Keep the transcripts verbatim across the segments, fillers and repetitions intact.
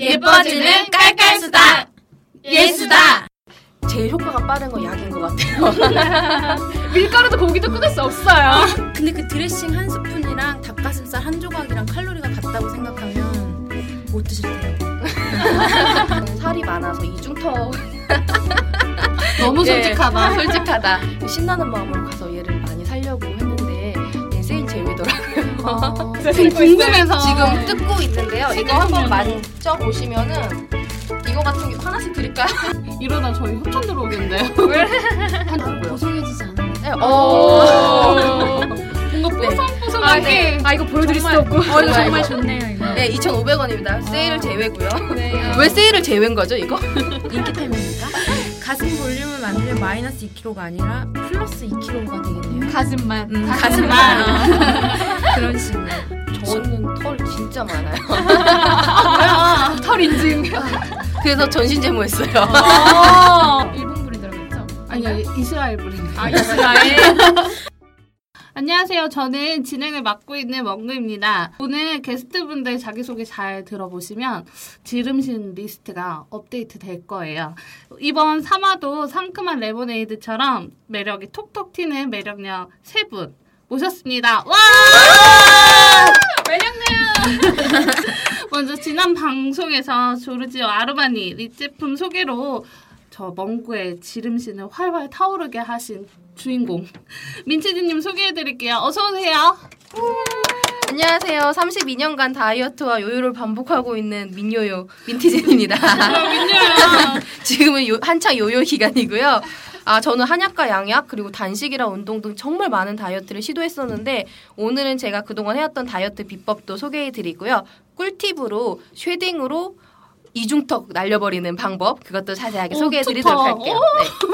예뻐지는 깔깔수다. 예수다. 제일 효과가 빠른 건 약인 것 같아요. 밀가루도 고기도 끊을 수 없어요. 근데 그 드레싱 한 스푼이랑 닭가슴살 한 조각이랑 칼로리가 같다고 생각하면 못 드실 테요. 살이 많아서 이중턱. 너무 솔직하다. 예, 솔직하다. 신나는 마음으로 가서 얘를 많이 살려고 했는데 얘 세일 제외더라고요. 아, 궁금해서 지금 뜯고 있는데요. 이거 한번 만져보시면은 이거 같은 게 하나씩 드릴까요? 이러다 저희 협찬 들어오겠는데요. 왜? 보송해지지 않아요? 네. 오. 뭔가 뽀송뽀송하게. 아, 네. 아 이거 보여드릴 수도 없고. 어, 이거 정말 좋네요. 이거. 네, 이천오백 원입니다. 아. 세일 제외고요. 네. 왜 세일을 제외인 거죠, 이거? 인기템입니까? 가슴 볼륨을 만들면 마이너스 이 킬로그램가 아니라 플러스 이 킬로그램가 되겠네요. 가슴만. 음, 가슴만. 그런 식으로. 저는 털 진짜 많아요. 아, 털 인증. 그래서 전신 제모했어요. 아, 일본 불이 들어갔죠? 아니요, 이스라엘 불입니다. 아 이스라엘. 안녕하세요. 저는 진행을 맡고 있는 멍구입니다. 오늘 게스트분들 자기소개 잘 들어보시면 지름신 리스트가 업데이트 될 거예요. 이번 삼 화도 상큼한 레모네이드처럼 매력이 톡톡 튀는 매력녀 세 분 모셨습니다. 와! 매력녀! 먼저 지난 방송에서 조르지오 아르마니 립 제품 소개로 저 멍구의 지름신을 활활 타오르게 하신 주인공 민치즈님 소개해드릴게요. 어서오세요. 안녕하세요. 삼십이 년간 다이어트와 요요를 반복하고 있는 민요요 민티진입니다. 민요요. 지금은 요, 한창 요요 기간이고요. 아, 저는 한약과 양약 그리고 단식이랑 운동 등 정말 많은 다이어트를 시도했었는데 오늘은 제가 그동안 해왔던 다이어트 비법도 소개해드리고요. 꿀팁으로 쉐딩으로 이중턱 날려버리는 방법 그것도 자세하게 오, 소개해드리도록 좋다. 할게요.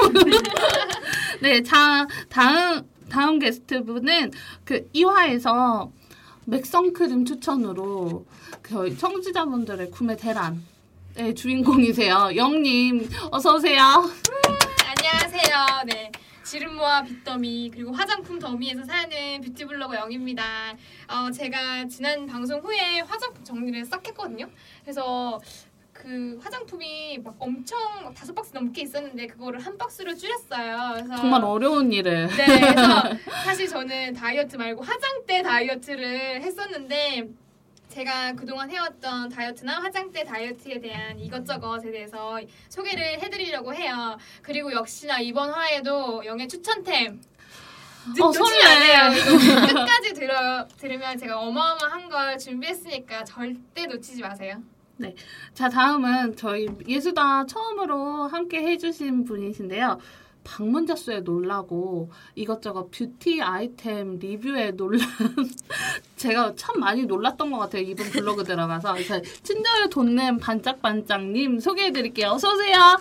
네. 네, 자 다음 다음 게스트분은 그 이 화에서 맥선크림 추천으로 그 청취자분들의 구매 대란의 주인공이세요. 영님 어서 오세요. 안녕하세요. 네. 지름모아 빗더미 그리고 화장품 더미에서 사는 뷰티블로거 영입니다. 어, 제가 지난 방송 후에 화장품 정리를 싹 했거든요. 그래서 그 화장품이 막 엄청 막 다섯 박스 넘게 있었는데 그거를 한 박스로 줄였어요. 그래서 정말 어려운 일을. 네, 그래서 사실 저는 다이어트 말고 화장대 다이어트를 했었는데 제가 그동안 해왔던 다이어트나 화장대 다이어트에 대한 이것저것에 대해서 소개를 해드리려고 해요. 그리고 역시나 이번 화에도 영의 추천템 어, 놓치면 안 돼요. 이거 끝까지 들어, 들으면 제가 어마어마한 걸 준비했으니까 절대 놓치지 마세요. 네. 자, 다음은 저희 예수다 처음으로 함께 해주신 분이신데요. 방문자 수에 놀라고 이것저것 뷰티 아이템 리뷰에 놀란 제가 참 많이 놀랐던 것 같아요. 이분 블로그 들어가서. 그래서 친절을 돋는 반짝반짝님 소개해드릴게요. 어서오세요.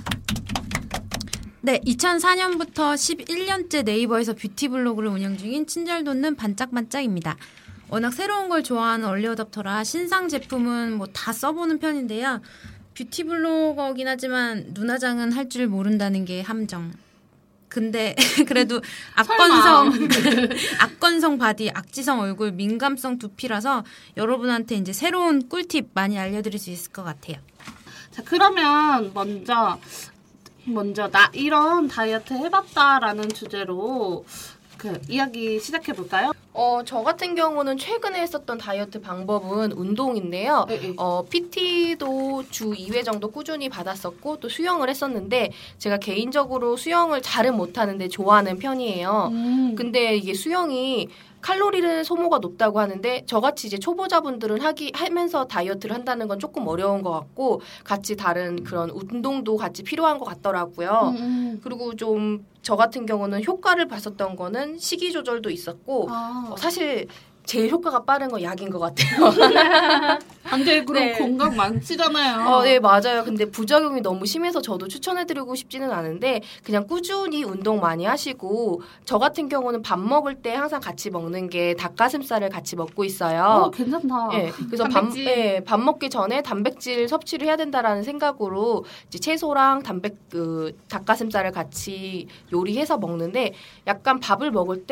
네, 이천사 년부터 십일 년째 네이버에서 뷰티 블로그를 운영 중인 친절 돋는 반짝반짝입니다. 워낙 새로운 걸 좋아하는 얼리어답터라 신상 제품은 뭐 다 써보는 편인데요. 뷰티 블로거긴 하지만 눈화장은 할 줄 모른다는 게 함정. 근데 그래도 악건성, 악건성 바디, 악지성 얼굴, 민감성 두피라서 여러분한테 이제 새로운 꿀팁 많이 알려드릴 수 있을 것 같아요. 자, 그러면 먼저 먼저 나 이런 다이어트 해봤다라는 주제로 그 이야기 시작해 볼까요? 어, 저 같은 경우는 최근에 했었던 다이어트 방법은 운동인데요. 네, 네. 어, 피티도 주 이 회 정도 꾸준히 받았었고 또 수영을 했었는데 제가 개인적으로 수영을 잘은 못하는데 좋아하는 편이에요. 음. 근데 이게 수영이 칼로리는 소모가 높다고 하는데 저같이 이제 초보자분들은 하기 하면서 다이어트를 한다는 건 조금 어려운 것 같고 같이 다른 그런 운동도 같이 필요한 것 같더라고요. 음, 음. 그리고 좀 저 같은 경우는 효과를 봤었던 거는 식이 조절도 있었고 아. 어, 사실 제일 효과가 빠른 건 약인 것 같아요. 근데 그럼 네. 건강 많지잖아요. 어, 네, 맞아요. 근데 부작용이 너무 심해서 저도 추천해드리고 싶지는 않은데 그냥 꾸준히 운동 많이 하시고 저 같은 경우는 밥 먹을 때 항상 같이 먹는 게 닭가슴살을 같이 먹고 있어요. 어, 괜찮다. 네, 그래서 밥, 네, 밥 먹기 전에 단백질 섭취를 해야 된다라는 생각으로 이제 채소랑 단백 그 닭가슴살을 같이 요리해서 먹는데 약간 밥을 먹을 때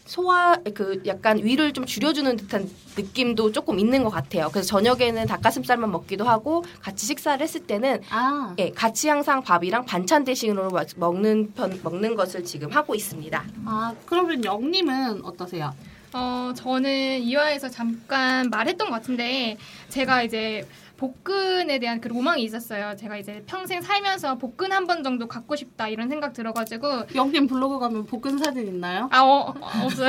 소화 그 약간 위를 좀 줄여주는 듯한 느낌도 조금 있는 것 같아요. 그래서 저녁에는 닭가슴살만 먹기도 하고 같이 식사를 했을 때는 아, 예, 같이 항상 밥이랑 반찬 대신으로 먹는 편 먹는 것을 지금 하고 있습니다. 아 그러면 영님은 어떠세요? 어, 저는 이화에서 잠깐 말했던 것 같은데 제가 이제 복근에 대한 그 로망이 있었어요. 제가 이제 평생 살면서 복근 한 번 정도 갖고 싶다 이런 생각 들어가지고 영님 블로그 가면 복근 사진 있나요? 아, 어, 어, 없어요.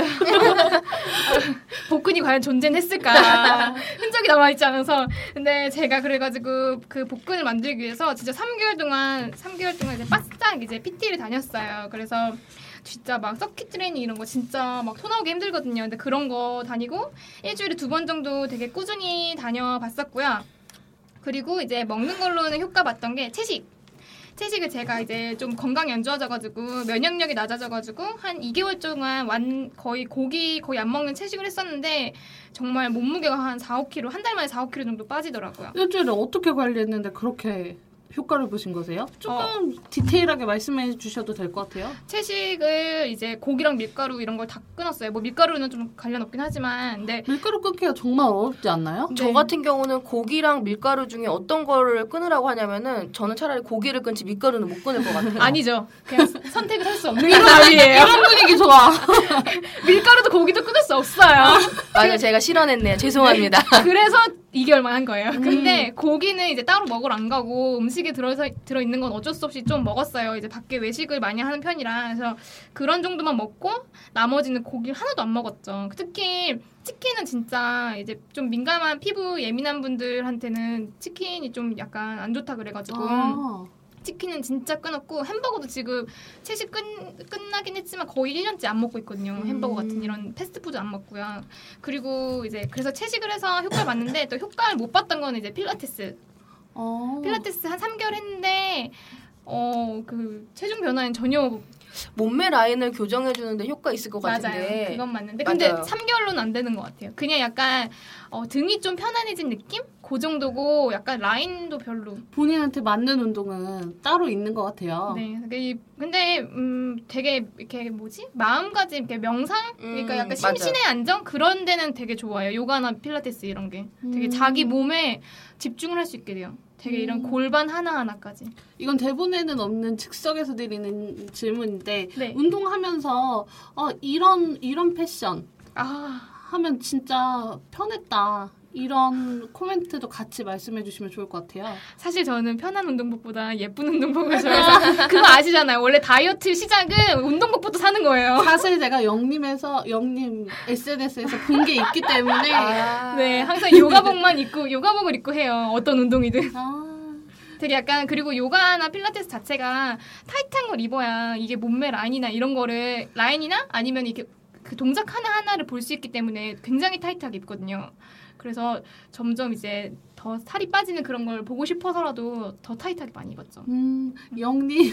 복근이 과연 존재는 했을까? 흔적이 남아있지 않아서. 근데 제가 그래가지고 그 복근을 만들기 위해서 진짜 삼 개월 동안, 삼 개월 동안 이제 바싹 이제 피티를 다녔어요. 그래서 진짜 막 서킷 트레이닝 이런 거 진짜 막 토 나오기 힘들거든요. 근데 그런 거 다니고 일주일에 두 번 정도 되게 꾸준히 다녀봤었고요. 그리고 이제 먹는 걸로는 효과 봤던 게 채식. 채식을 제가 이제 좀 건강이 안 좋아져가지고 면역력이 낮아져가지고 한 이 개월 동안 완 거의 고기 거의 안 먹는 채식을 했었는데 정말 몸무게가 한 사, 오 킬로그램 한 달 만에 사, 오 킬로그램 정도 빠지더라고요. 일주일에 어떻게 관리했는데 그렇게 효과를 보신 거세요? 조금 어. 디테일하게 말씀해 주셔도 될 것 같아요. 채식을 이제 고기랑 밀가루 이런 걸 다 끊었어요. 뭐 밀가루는 좀 관련 없긴 하지만 근데 밀가루 끊기가 정말 어렵지 않나요? 저 같은 경우는 고기랑 밀가루 중에 어떤 거를 끊으라고 하냐면은 저는 차라리 고기를 끊지 밀가루는 못 끊을 것 같아요. 아니죠. 그냥 선택을 할 수 없는 이런 말이에요. 이런 분위기 좋아. 밀가루도 고기도 끊을 수 없어요. 맞아요. 제가 실언했네요. 죄송합니다. 그래서 이 개월만 한 거예요. 근데 고기는 이제 따로 먹으러 안 가고 음식에 들어서, 들어있는 건 어쩔 수 없이 좀 먹었어요. 이제 밖에 외식을 많이 하는 편이라. 그래서 그런 정도만 먹고 나머지는 고기를 하나도 안 먹었죠. 특히 치킨은 진짜 이제 좀 민감한 피부 예민한 분들한테는 치킨이 좀 약간 안 좋다 그래가지고 아. 치킨은 진짜 끊었고 햄버거도 지금 채식 끝, 끝나긴 했지만 거의 일 년째 안 먹고 있거든요. 음. 햄버거 같은 이런 패스트푸드 안 먹고요. 그리고 이제 그래서 채식을 해서 효과를 봤는데 또 효과를 못 봤던 거는 이제 필라테스. 어. 필라테스 한 삼 개월 했는데 어 그 체중 변화는 전혀 몸매 라인을 교정해 주는데 효과 있을 것 맞아요. 같은데. 그건 맞는데 근데 맞아요. 삼 개월로는 안 되는 것 같아요. 그냥 약간 어, 등이 좀 편안해진 느낌? 그 정도고 약간 라인도 별로. 본인한테 맞는 운동은 따로 있는 것 같아요. 네. 그게- 근데 음 되게 이렇게 뭐지? 마음가짐 이렇게 명상 그러니까 음, 약간 맞아요. 심신의 안정 그런 데는 되게 좋아요. 요가나 필라테스 이런 게 되게 음. 자기 몸에 집중을 할 수 있게 돼요. 되게 이런 음. 골반 하나하나까지. 이건 대본에는 없는 즉석에서 드리는 질문인데 네. 운동하면서 어, 이런 이런 패션 아, 하면 진짜 편했다. 이런 코멘트도 같이 말씀해 주시면 좋을 것 같아요. 사실 저는 편한 운동복보다 예쁜 운동복을 좋아해서 그거 아시잖아요. 원래 다이어트 시작은 운동복부터 사는 거예요. 사실 제가 영님에서 영님 에스엔에스에서 본 게 있기 때문에 아. 네, 항상 요가복만 입고 요가복을 입고 해요. 어떤 운동이든. 아, 되게 약간 그리고 요가나 필라테스 자체가 타이트한 걸 입어야 이게 몸매 라인이나 이런 거를 라인이나 아니면 이렇게 그 동작 하나 하나를 볼 수 있기 때문에 굉장히 타이트하게 입거든요. 그래서 점점 이제 더 살이 빠지는 그런 걸 보고 싶어서라도 더 타이트하게 많이 입었죠. 음, 영님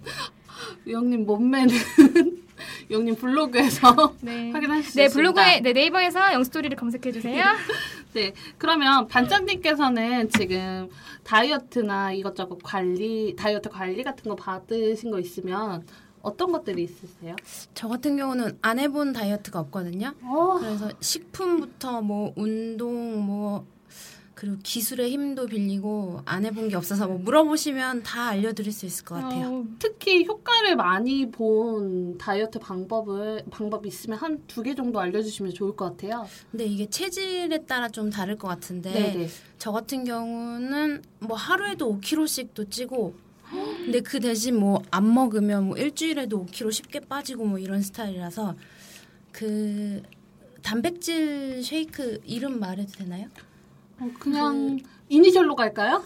영님 몸매는 영님 블로그에서 네. 확인할 수 네, 있습니다. 블로그에 네, 네이버에서 영스토리를 검색해 주세요. 네, 그러면 반장님께서는 지금 다이어트나 이것저것 관리, 다이어트 관리 같은 거 받으신 거 있으면 어떤 것들이 있으세요? 저 같은 경우는 안 해본 다이어트가 없거든요. 어, 그래서 식품부터 뭐 운동 뭐 그리고 기술의 힘도 빌리고 안 해본 게 없어서 뭐 물어보시면 다 알려드릴 수 있을 것 같아요. 어, 특히 효과를 많이 본 다이어트 방법을 방법이 있으면 한 두 개 정도 알려주시면 좋을 것 같아요. 근데 이게 체질에 따라 좀 다를 것 같은데 네네. 저 같은 경우는 뭐 하루에도 오 킬로그램씩도 찌고 근데 그 대신 뭐 안 먹으면 뭐 일주일에도 오 킬로그램 쉽게 빠지고 뭐 이런 스타일이라서 그 단백질 쉐이크 이름 말해도 되나요? 어, 그냥 이니셜로 갈까요?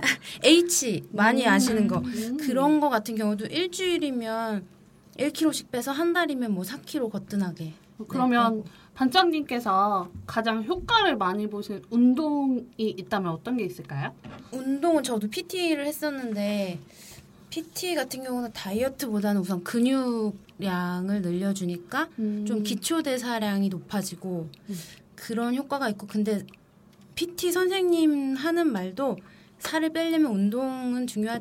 H 많이 음. 아시는 거 음. 그런 거 같은 경우도 일주일이면 일 킬로그램씩 빼서 한 달이면 뭐 사 킬로그램 거뜬하게 그러면 네, 반장님께서 가장 효과를 많이 보신 운동이 있다면 어떤 게 있을까요? 운동은 저도 피티를 했었는데 피티 같은 경우는 다이어트보다는 우선 근육량을 늘려주니까 음. 좀 기초 대사량이 높아지고 음. 그런 효과가 있고 근데 피티 선생님 하는 말도 살을 빼려면 운동은 중요하지만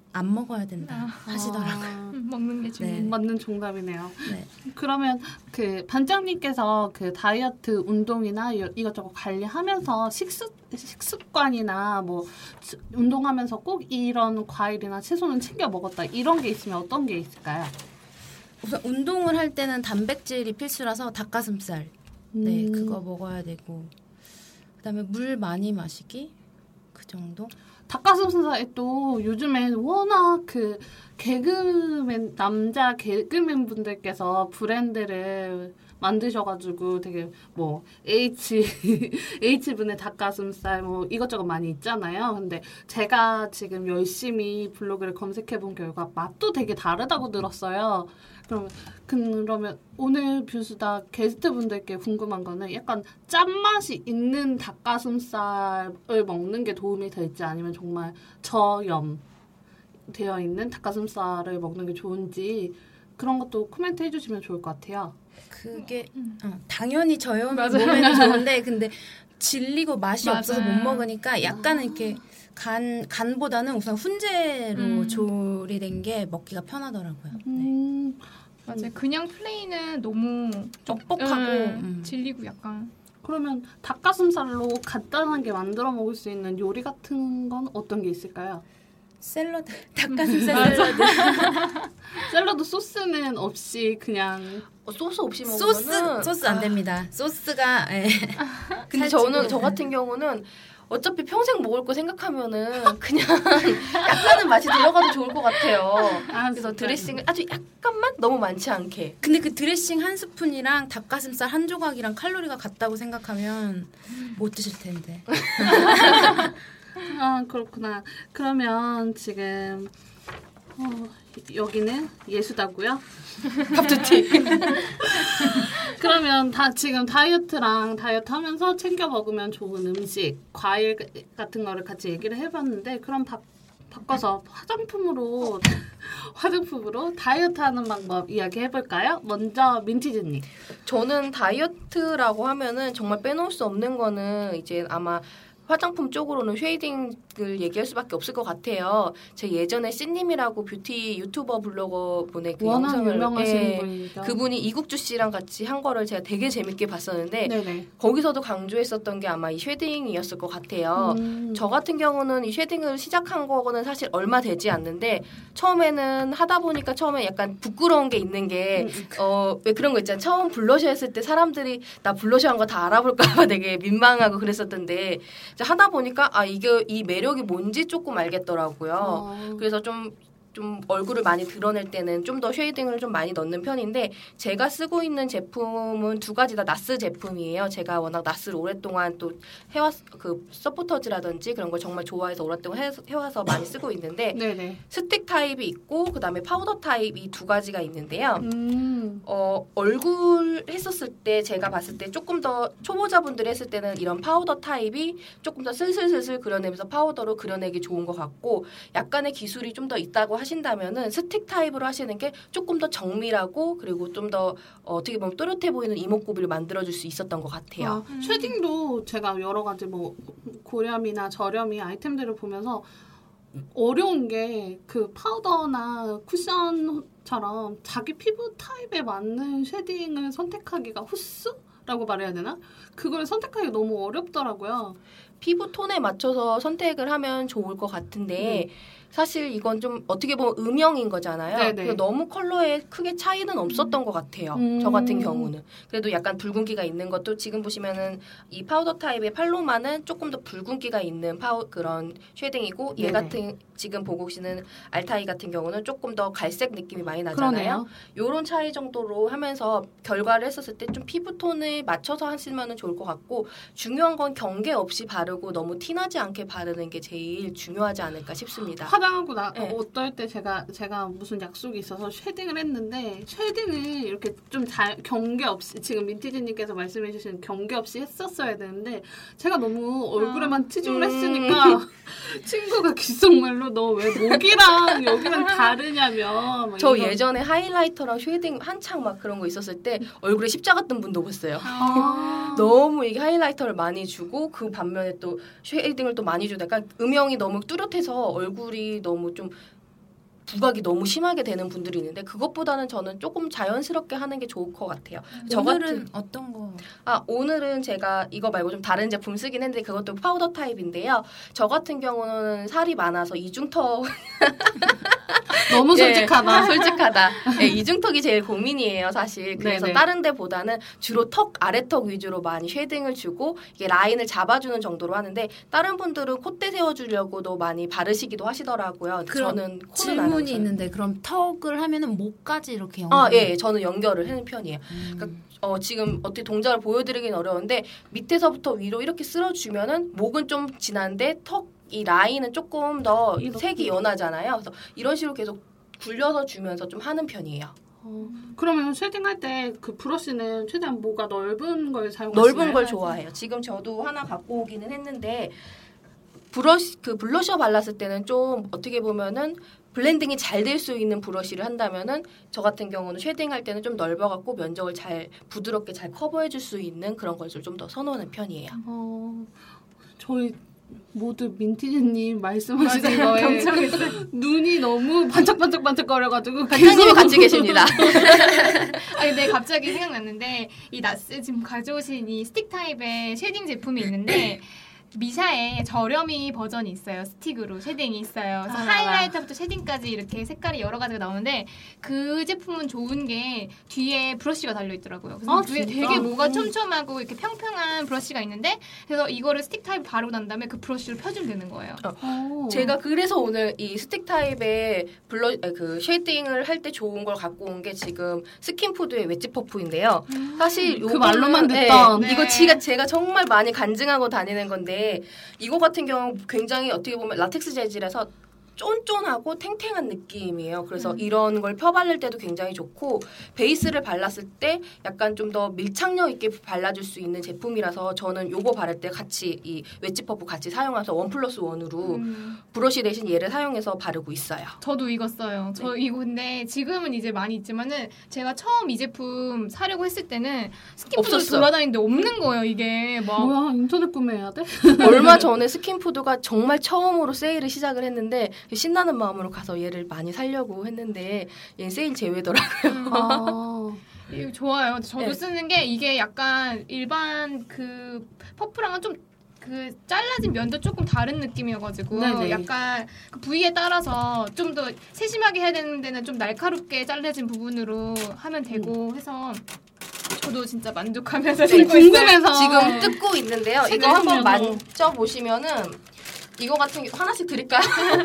안 먹어야 된다 아. 하시더라고요. 아, 음, 먹는 게 중요해요. 네. 맞는 정답이네요. 네. 그러면 그 반장님께서 그 다이어트 운동이나 여- 이것저것 관리하면서 식습 식습관이나 뭐 치- 운동하면서 꼭 이런 과일이나 채소는 챙겨 먹었다 이런 게 있으면 어떤 게 있을까요? 우선 운동을 할 때는 단백질이 필수라서 닭가슴살 네 음. 그거 먹어야 되고 그다음에 물 많이 마시기 그 정도. 닭가슴살에 또 요즘엔 워낙 그 개그맨 남자 개그맨 분들께서 브랜드를 만드셔가지고 되게 뭐 H H분의 닭가슴살 뭐 이것저것 많이 있잖아요. 근데 제가 지금 열심히 블로그를 검색해본 결과 맛도 되게 다르다고 들었어요. 그럼 그러면 오늘 뷰수다 게스트분들께 궁금한 거는 약간 짠맛이 있는 닭가슴살을 먹는 게 도움이 될지 아니면 정말 저염 되어 있는 닭가슴살을 먹는 게 좋은지 그런 것도 코멘트 해주시면 좋을 것 같아요. 그게 음. 어, 당연히 저염이 맞아요. 몸에는 좋은데 근데 질리고 맛이 맞아요. 없어서 못 먹으니까 약간은 이렇게 간 간보다는 우선 훈제로 음. 조리된 게 먹기가 편하더라고요. 네. 음, 맞아요. 그냥 플레인은 너무 뻑뻑하고 네, 음. 질리고 약간 그러면 닭가슴살로 간단하게 만들어 먹을 수 있는 요리 같은 건 어떤 게 있을까요? 샐러드 닭가슴살 샐러드 샐러드 소스는 없이 그냥 어, 소스 없이 먹으면은 소스 소스 안 됩니다. 소스가 예. 근데 살찌고. 저는 저 같은 경우는 어차피 평생 먹을 거 생각하면은 그냥 약간은 맛이 들어가도 좋을 것 같아요. 아, 그래서 진짜. 드레싱을 아주 약간만 너무 많지 않게. 근데 그 드레싱 한 스푼이랑 닭가슴살 한 조각이랑 칼로리가 같다고 생각하면 못 드실 텐데. 아 그렇구나. 그러면 지금 어, 여기는 예수다고요? 밥두티. 그러면 다 지금 다이어트랑 다이어트 하면서 챙겨 먹으면 좋은 음식, 과일 같은 거를 같이 얘기를 해봤는데 그럼 바, 바꿔서 화장품으로 화장품으로 다이어트 하는 방법 이야기 해볼까요? 먼저 민티즈님. 저는 다이어트라고 하면은 정말 빼놓을 수 없는 거는 이제 아마 화장품 쪽으로는 쉐이딩을 얘기할 수밖에 없을 것 같아요. 제 예전에 씨님이라고 뷰티 유튜버 블로거 분의 그 워낙 영상을 유명하신 예, 분이죠. 그분이 이국주 씨랑 같이 한 거를 제가 되게 재밌게 봤었는데 네네. 거기서도 강조했었던 게 아마 이 쉐딩이었을 것 같아요. 음. 저 같은 경우는 이 쉐딩을 시작한 거는 사실 얼마 되지 않는데 처음에는 하다 보니까 처음에 약간 부끄러운 게 있는 게 음, 어, 왜 그런 거 있잖아요. 처음 블러셔 했을 때 사람들이 나 블러셔 한 거 다 알아볼까 봐 되게 민망하고 그랬었던데 이제 하다 보니까 아 이게 이 매력이 뭔지 조금 알겠더라고요. 어. 그래서 좀 좀 얼굴을 많이 드러낼 때는 좀 더 쉐이딩을 좀 많이 넣는 편인데 제가 쓰고 있는 제품은 두 가지 다 나스 제품이에요. 제가 워낙 나스를 오랫동안 또 해왔 그 서포터즈라든지 그런 걸 정말 좋아해서 오랫동안 해, 해와서 많이 쓰고 있는데 네네. 스틱 타입이 있고 그다음에 파우더 타입이 두 가지가 있는데요. 음. 어, 얼굴 했었을 때 제가 봤을 때 조금 더 초보자분들이 했을 때는 이런 파우더 타입이 조금 더 슬슬슬슬 그려내면서 파우더로 그려내기 좋은 것 같고 약간의 기술이 좀 더 있다고 하신다면은 스틱 타입으로 하시는 게 조금 더 정밀하고 그리고 좀 더 어, 어떻게 보면 또렷해 보이는 이목구비를 만들어줄 수 있었던 것 같아요. 아, 음. 쉐딩도 제가 여러 가지 뭐 고렴이나 저렴이 아이템들을 보면서 어려운 게 그 파우더나 쿠션처럼 자기 피부 타입에 맞는 쉐딩을 선택하기가 후스라고 말해야 되나? 그걸 선택하기가 너무 어렵더라고요. 피부 톤에 맞춰서 선택을 하면 좋을 것 같은데 사실 이건 좀 어떻게 보면 음영인 거잖아요. 네네. 그래서 너무 컬러에 크게 차이는 없었던 것 같아요. 음. 저 같은 경우는. 그래도 약간 붉은기가 있는 것도 지금 보시면은 이 파우더 타입의 팔로마는 조금 더 붉은기가 있는 파우 그런 쉐딩이고 얘 네네. 같은 지금 보고 계시는 알타이 같은 경우는 조금 더 갈색 느낌이 많이 나잖아요. 그러네요. 요런 차이 정도로 하면서 결과를 했었을 때 좀 피부 톤에 맞춰서 하시면 좋을 것 같고 중요한 건 경계 없이 바르고 너무 티나지 않게 바르는 게 제일 중요하지 않을까 싶습니다. 화장하고 나 네. 어떨 때 제가 제가 무슨 약속이 있어서 쉐딩을 했는데 쉐딩을 이렇게 좀 잘 경계 없이 지금 민티즈님께서 말씀해주신 경계 없이 했었어야 되는데 제가 너무 얼굴에만 치중을 음. 했으니까 친구가 귓속말로 너 왜 목이랑 여기랑 다르냐며 막 저 이런. 예전에 하이라이터랑 쉐이딩 한창 막 그런 거 있었을 때 얼굴에 십자가 뜬 분도 봤어요. 아. 너무 이게 하이라이터를 많이 주고 그 반면에 또 쉐이딩을 또 많이 주다. 그러니까 음영이 너무 뚜렷해서 얼굴이 너무 좀 부각이 너무 심하게 되는 분들이 있는데 그것보다는 저는 조금 자연스럽게 하는 게 좋을 것 같아요. 저 오늘은 같은 어떤 거? 아 오늘은 제가 이거 말고 좀 다른 제품 쓰긴 했는데 그것도 파우더 타입인데요. 저 같은 경우는 살이 많아서 이중턱 너무 솔직하다. 예, 솔직하다. 예, 이중턱이 제일 고민이에요, 사실. 그래서 네네. 다른 데보다는 주로 턱, 아래턱 위주로 많이 쉐딩을 주고 이게 라인을 잡아주는 정도로 하는데 다른 분들은 콧대 세워주려고도 많이 바르시기도 하시더라고요. 그럼 저는 코는 안 질문이 해서요. 있는데 그럼 턱을 하면은 목까지 이렇게 연결? 아, 예, 저는 연결을 하는 편이에요. 음. 그러니까 어, 지금 어떻게 동작을 보여드리긴 어려운데 밑에서부터 위로 이렇게 쓸어주면은 목은 좀 진한데 턱 이 라인은 조금 더 이렇게. 색이 연하잖아요. 그래서 이런 식으로 계속 굴려서 주면서 좀 하는 편이에요. 어, 그러면 쉐딩할 때 그 브러쉬는 최대한 뭐가 넓은 걸 사용하시나요? 넓은 걸 좋아해요. 지금 저도 하나 갖고 오기는 했는데 브러쉬 그 블러셔 발랐을 때는 좀 어떻게 보면은 블렌딩이 잘 될 수 있는 브러쉬를 한다면은 저 같은 경우는 쉐딩할 때는 좀 넓어갖고 면적을 잘 부드럽게 잘 커버해줄 수 있는 그런 것을 좀 더 선호하는 편이에요. 어, 저희 모두 민티즈님 말씀하시는 맞아요. 거에 경청했어요. 눈이 너무 반짝반짝반짝거려가지고 반장님이 같이 계십니다. 아 근데 갑자기 생각났는데 이 나스 지금 가져오신 이 스틱 타입의 쉐딩 제품이 있는데 미샤의 저렴이 버전이 있어요. 스틱으로 쉐딩이 있어요. 그래서 아. 하이라이터부터 쉐딩까지 이렇게 색깔이 여러 가지가 나오는데 그 제품은 좋은 게 뒤에 브러쉬가 달려 있더라고요. 그래서 아, 뒤에 진짜? 되게 뭐가 음. 촘촘하고 이렇게 평평한 브러쉬가 있는데 그래서 이거를 스틱 타입 바르고 난 다음에 그 브러쉬를 펴주면 되는 거예요. 어. 제가 그래서 오늘 이 스틱 타입의 블러 아니, 그 쉐딩을 할 때 좋은 걸 갖고 온 게 지금 스킨푸드의 웨지 퍼프인데요. 사실 그 요거는- 말로만 네, 듣던. 네. 이거 제가 제가 정말 많이 간증하고 다니는 건데 이거 같은 경우 굉장히 어떻게 보면 라텍스 재질에서 쫀쫀하고 탱탱한 느낌이에요. 그래서 음. 이런 걸 펴바를 때도 굉장히 좋고 베이스를 발랐을 때 약간 좀 더 밀착력 있게 발라줄 수 있는 제품이라서 저는 요거 바를 때 같이 이 웨지 퍼프 같이 사용해서 원 플러스 원으로 음. 브러쉬 대신 얘를 사용해서 바르고 있어요. 저도 이거 써요. 저 이거 근데 지금은 이제 많이 있지만은 제가 처음 이 제품 사려고 했을 때는 스킨푸드 없었어. 돌아다니는데 없는 거예요. 이게 막 뭐야 인터넷 구매해야 돼? 얼마 전에 스킨푸드가 정말 처음으로 세일을 시작을 했는데 신나는 마음으로 가서 얘를 많이 사려고 했는데 얘는 세일 제외더라고요. 아, 이거 좋아요. 저도 네. 쓰는 게 이게 약간 일반 그 퍼프랑은 좀 그 잘라진 면도 조금 다른 느낌이어가지고 네네. 약간 그 부위에 따라서 좀 더 세심하게 해야 되는 데는 좀 날카롭게 잘라진 부분으로 하면 되고 해서 저도 진짜 만족하면서 좀 쓰고 있어요. 궁금해서 지금 뜯고 있는데요. 이거 한번 색깔면은. 만져보시면은 이거 같은 게 하나씩 드릴까요?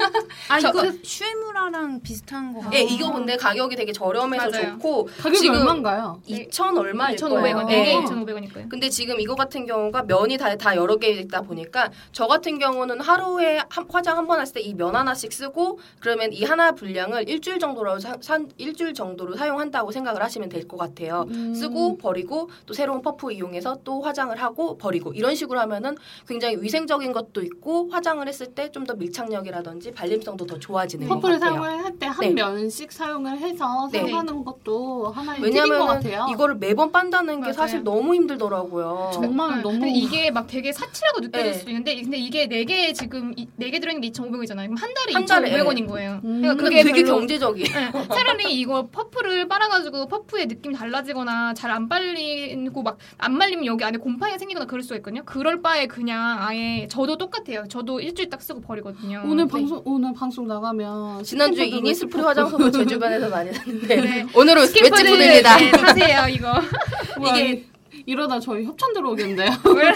아 저- 이거 슈에무라랑 비슷한 거 예, 같아요. 이거 근데 가격이 되게 저렴해서 맞아요. 좋고 가격이 지금 얼마인가요? 이천 얼마일 이천오백 원, 거예요. 네, 예. 이천오백 원일 거예요. 근데 지금 이거 같은 경우가 면이 다, 다 여러 개 있다 보니까 저 같은 경우는 하루에 한- 화장 한 번 했을 때 이 면 하나씩 쓰고 그러면 이 하나 분량을 일주일 정도로 사, 산- 일주일 정도로 사용한다고 생각을 하시면 될 것 같아요. 음. 쓰고 버리고 또 새로운 퍼프 이용해서 또 화장을 하고 버리고 이런 식으로 하면은 굉장히 위생적인 것도 있고 화장을 했을 때 좀 더 밀착력이라든지 발림성도 더 좋아지는 것 퍼프를 같아요. 사용을 할 때 한 네. 면씩 사용을 해서 네. 사용하는 것도 하나의 팁인 것 왜냐면 같아요. 이거를 매번 빤다는 게 맞아요. 사실 너무 힘들더라고요. 정말 네. 너무 근데 이게 막 되게 사치라고 느껴질 네. 수도 있는데 근데 이게 네 개 지금 네 개 들어있는 게 이천오백 원이잖아요. 그럼 한 달에 한 달에, 이천오백 원인 거예요. 음. 그러니까 그게 그게 되게 별로 경제적이에요. 네, 차라리 이거 퍼프를 빨아가지고 퍼프의 느낌이 달라지거나 잘 안 빨리고 막 안 말리면 여기 안에 곰팡이가 생기거나 그럴 수가 있거든요. 그럴 바에 그냥 아예 저도 똑같아요. 저도 일주일 딱 쓰고 버리거든요. 오늘 네. 방송 오늘 방송 나가면 지난주에 스킨푸드 이니스프리 웨지 화장솜을 제 주변에서 많이 샀는데 네. 오늘은 스킨푸드 웨지푸드입니다. 네, 사세요 이거. 퍼프. 이게- 이게 이러다 저희 협찬 들어오겠는데요.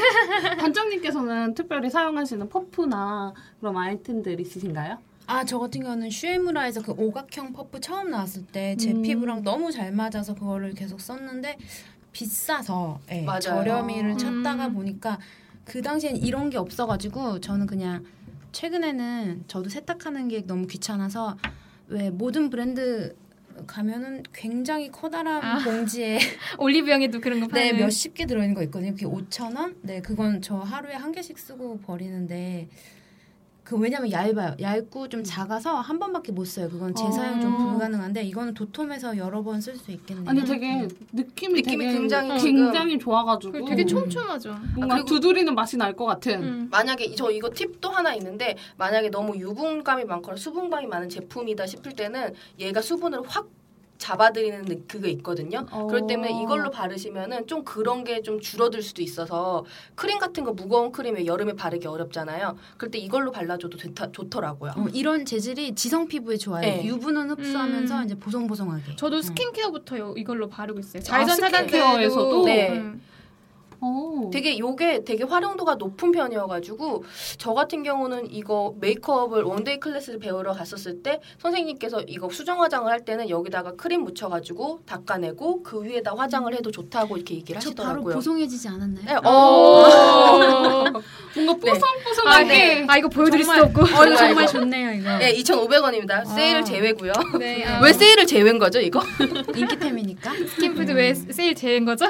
반장님께서는 특별히 사용하시는 퍼프나 그런 아이템들 있으신가요? 아, 저 같은 경우는 슈에무라에서 그 오각형 퍼프 처음 나왔을 때 제 음. 피부랑 너무 잘 맞아서 그거를 계속 썼는데 비싸서 예, 맞아요. 저렴이를 찾다가 음. 보니까 그 당시엔 이런 게 없어가지고 저는 그냥 최근에는 저도 세탁하는 게 너무 귀찮아서 왜 모든 브랜드 가면은 굉장히 커다란 아. 봉지에 올리브영에도 그런 거 네, 파는. 몇십 개 들어있는 거 있거든요. 그게 오천 원? 네, 그건 저 하루에 한 개씩 쓰고 버리는데 그 왜냐면 얇아요. 얇고 좀 작아서 한 번밖에 못 써요. 그건 재사용 좀 어. 불가능한데 이거는 도톰해서 여러 번 쓸 수 있겠네요. 아니 되게 느낌이, 느낌이 되게 굉장히 굉장히 좋아가지고 그리고 되게 음. 촘촘하죠. 뭔가 아, 그리고- 두드리는 맛이 날 것 같은. 음. 만약에 저 이거 팁도 하나 있는데 만약에 너무 유분감이 많거나 수분감이 많은 제품이다 싶을 때는 얘가 수분을 확 잡아들이는 느- 그게 있거든요. 어. 그렇기 때문에 이걸로 바르시면은 좀 그런 게 좀 줄어들 수도 있어서 크림 같은 거 무거운 크림에 여름에 바르기 어렵잖아요. 그럴 때 이걸로 발라줘도 좋다, 좋더라고요. 어, 이런 재질이 지성 피부에 좋아요. 네. 유분은 흡수하면서 음. 이제 보송보송하게. 저도 음. 스킨케어부터 요- 이걸로 바르고 있어요. 아, 자외선 차단 스킨케어에서도? 때도 네. 음. 어. 되게 요게 되게 활용도가 높은 편이어가지고 저 같은 경우는 이거 메이크업을 원데이 클래스를 배우러 갔었을 때 선생님께서 이거 수정 화장을 할 때는 여기다가 크림 묻혀가지고 닦아내고 그 위에다 화장을 해도 좋다고 이렇게 얘기를 저 바로 하시더라고요. 보송해지지 않았나요? 네, 어. 어. 뭔가 네. 뽀송뽀송하게. 네. 아 이거 보여드릴 정말- 수도 없고. 어, 이거 정말 좋네요, 이거. 네, 이천오백 원입니다. 아. 세일 제외고요. 네, 아, 왜 세일을 제외인 거죠, 이거? 인기템이니까. 스킨푸드 왜 세일 제인 거죠?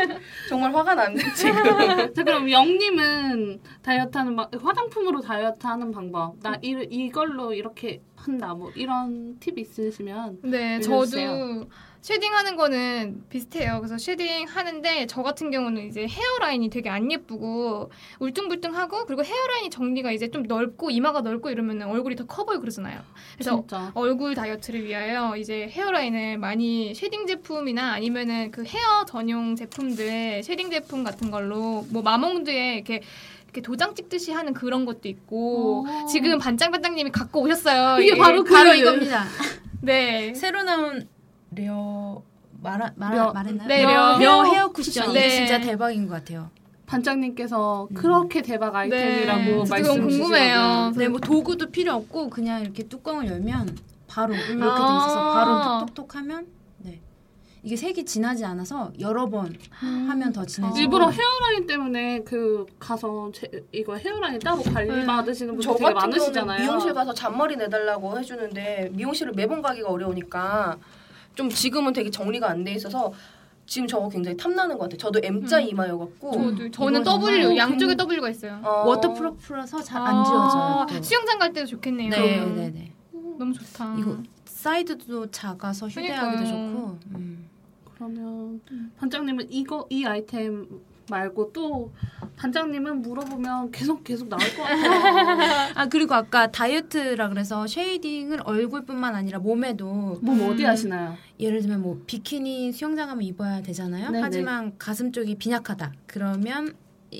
정말 화가 나는데 지금. 자 그럼 영님은 다이어트하는 방 화장품으로 다이어트하는 방법 나 이, 이걸로 이렇게 한다 뭐 이런 팁 있으시면 네, 알려주세요. 저도 쉐딩하는 거는 비슷해요. 그래서 쉐딩 하는데 저 같은 경우는 이제 헤어라인이 되게 안 예쁘고 울퉁불퉁하고 그리고 헤어라인이 정리가 이제 좀 넓고 이마가 넓고 이러면 얼굴이 더 커 보이고 그러잖아요. 그래서 진짜 얼굴 다이어트를 위하여 이제 헤어라인을 많이 쉐딩 제품이나 아니면은 그 헤어 전용 제품들 쉐딩 제품 같은 걸로 뭐 마몽드에 이렇게 이렇게 도장 찍듯이 하는 그런 것도 있고 오. 지금 반장반장님이 갖고 오셨어요. 이게 바로 그 바로 이겁니다. 네. 새로 나온 려 말아 말 려- 말했나요? 네, 려, 려 려 헤어 헤어 쿠션. 네. 이게 진짜 대박인 것 같아요. 반장님께서 그렇게 대박 아이템이라고 네. 말씀 그건 궁금해요. 네, 뭐 도구도 필요 없고 그냥 이렇게 뚜껑을 열면 바로 이렇게 돼 아. 있어서 바로 톡톡톡하면 네. 이게 색이 진하지 않아서 여러 번 하면 더 진해지고. 일부러 헤어라인 때문에 그 가서 제, 이거 헤어라인 따로 관리 네. 받으시는 분들 저 되게 같은 경우는 많으시잖아요. 미용실 가서 잔머리 내달라고 해주는데 미용실을 매번 가기가 어려우니까 좀 지금은 되게 정리가 안 돼 있어서 지금 저거 굉장히 탐나는 것 같아요. 저도 M자 음. 이마여갖고 저도 저는 이거 정말 W 양쪽에 음. W가 있어요. 어, 워터프루프라서 잘 안 지워져요. 또. 수영장 갈 때도 좋겠네요. 네, 네, 네. 너무 좋다. 이거 사이드도 작아서 휴대하기도 그러니까요. 좋고. 음. 그러면 반장님은 이거 이 아이템 말고 또 반장님은 물어보면 계속 계속 나올 것 같아요. 아 그리고 아까 다이어트라 그래서 쉐이딩을 얼굴뿐만 아니라 몸에도 몸 어디 음. 하시나요? 예를 들면 뭐 비키니 수영장 가면 입어야 되잖아요. 네네. 하지만 가슴 쪽이 빈약하다. 그러면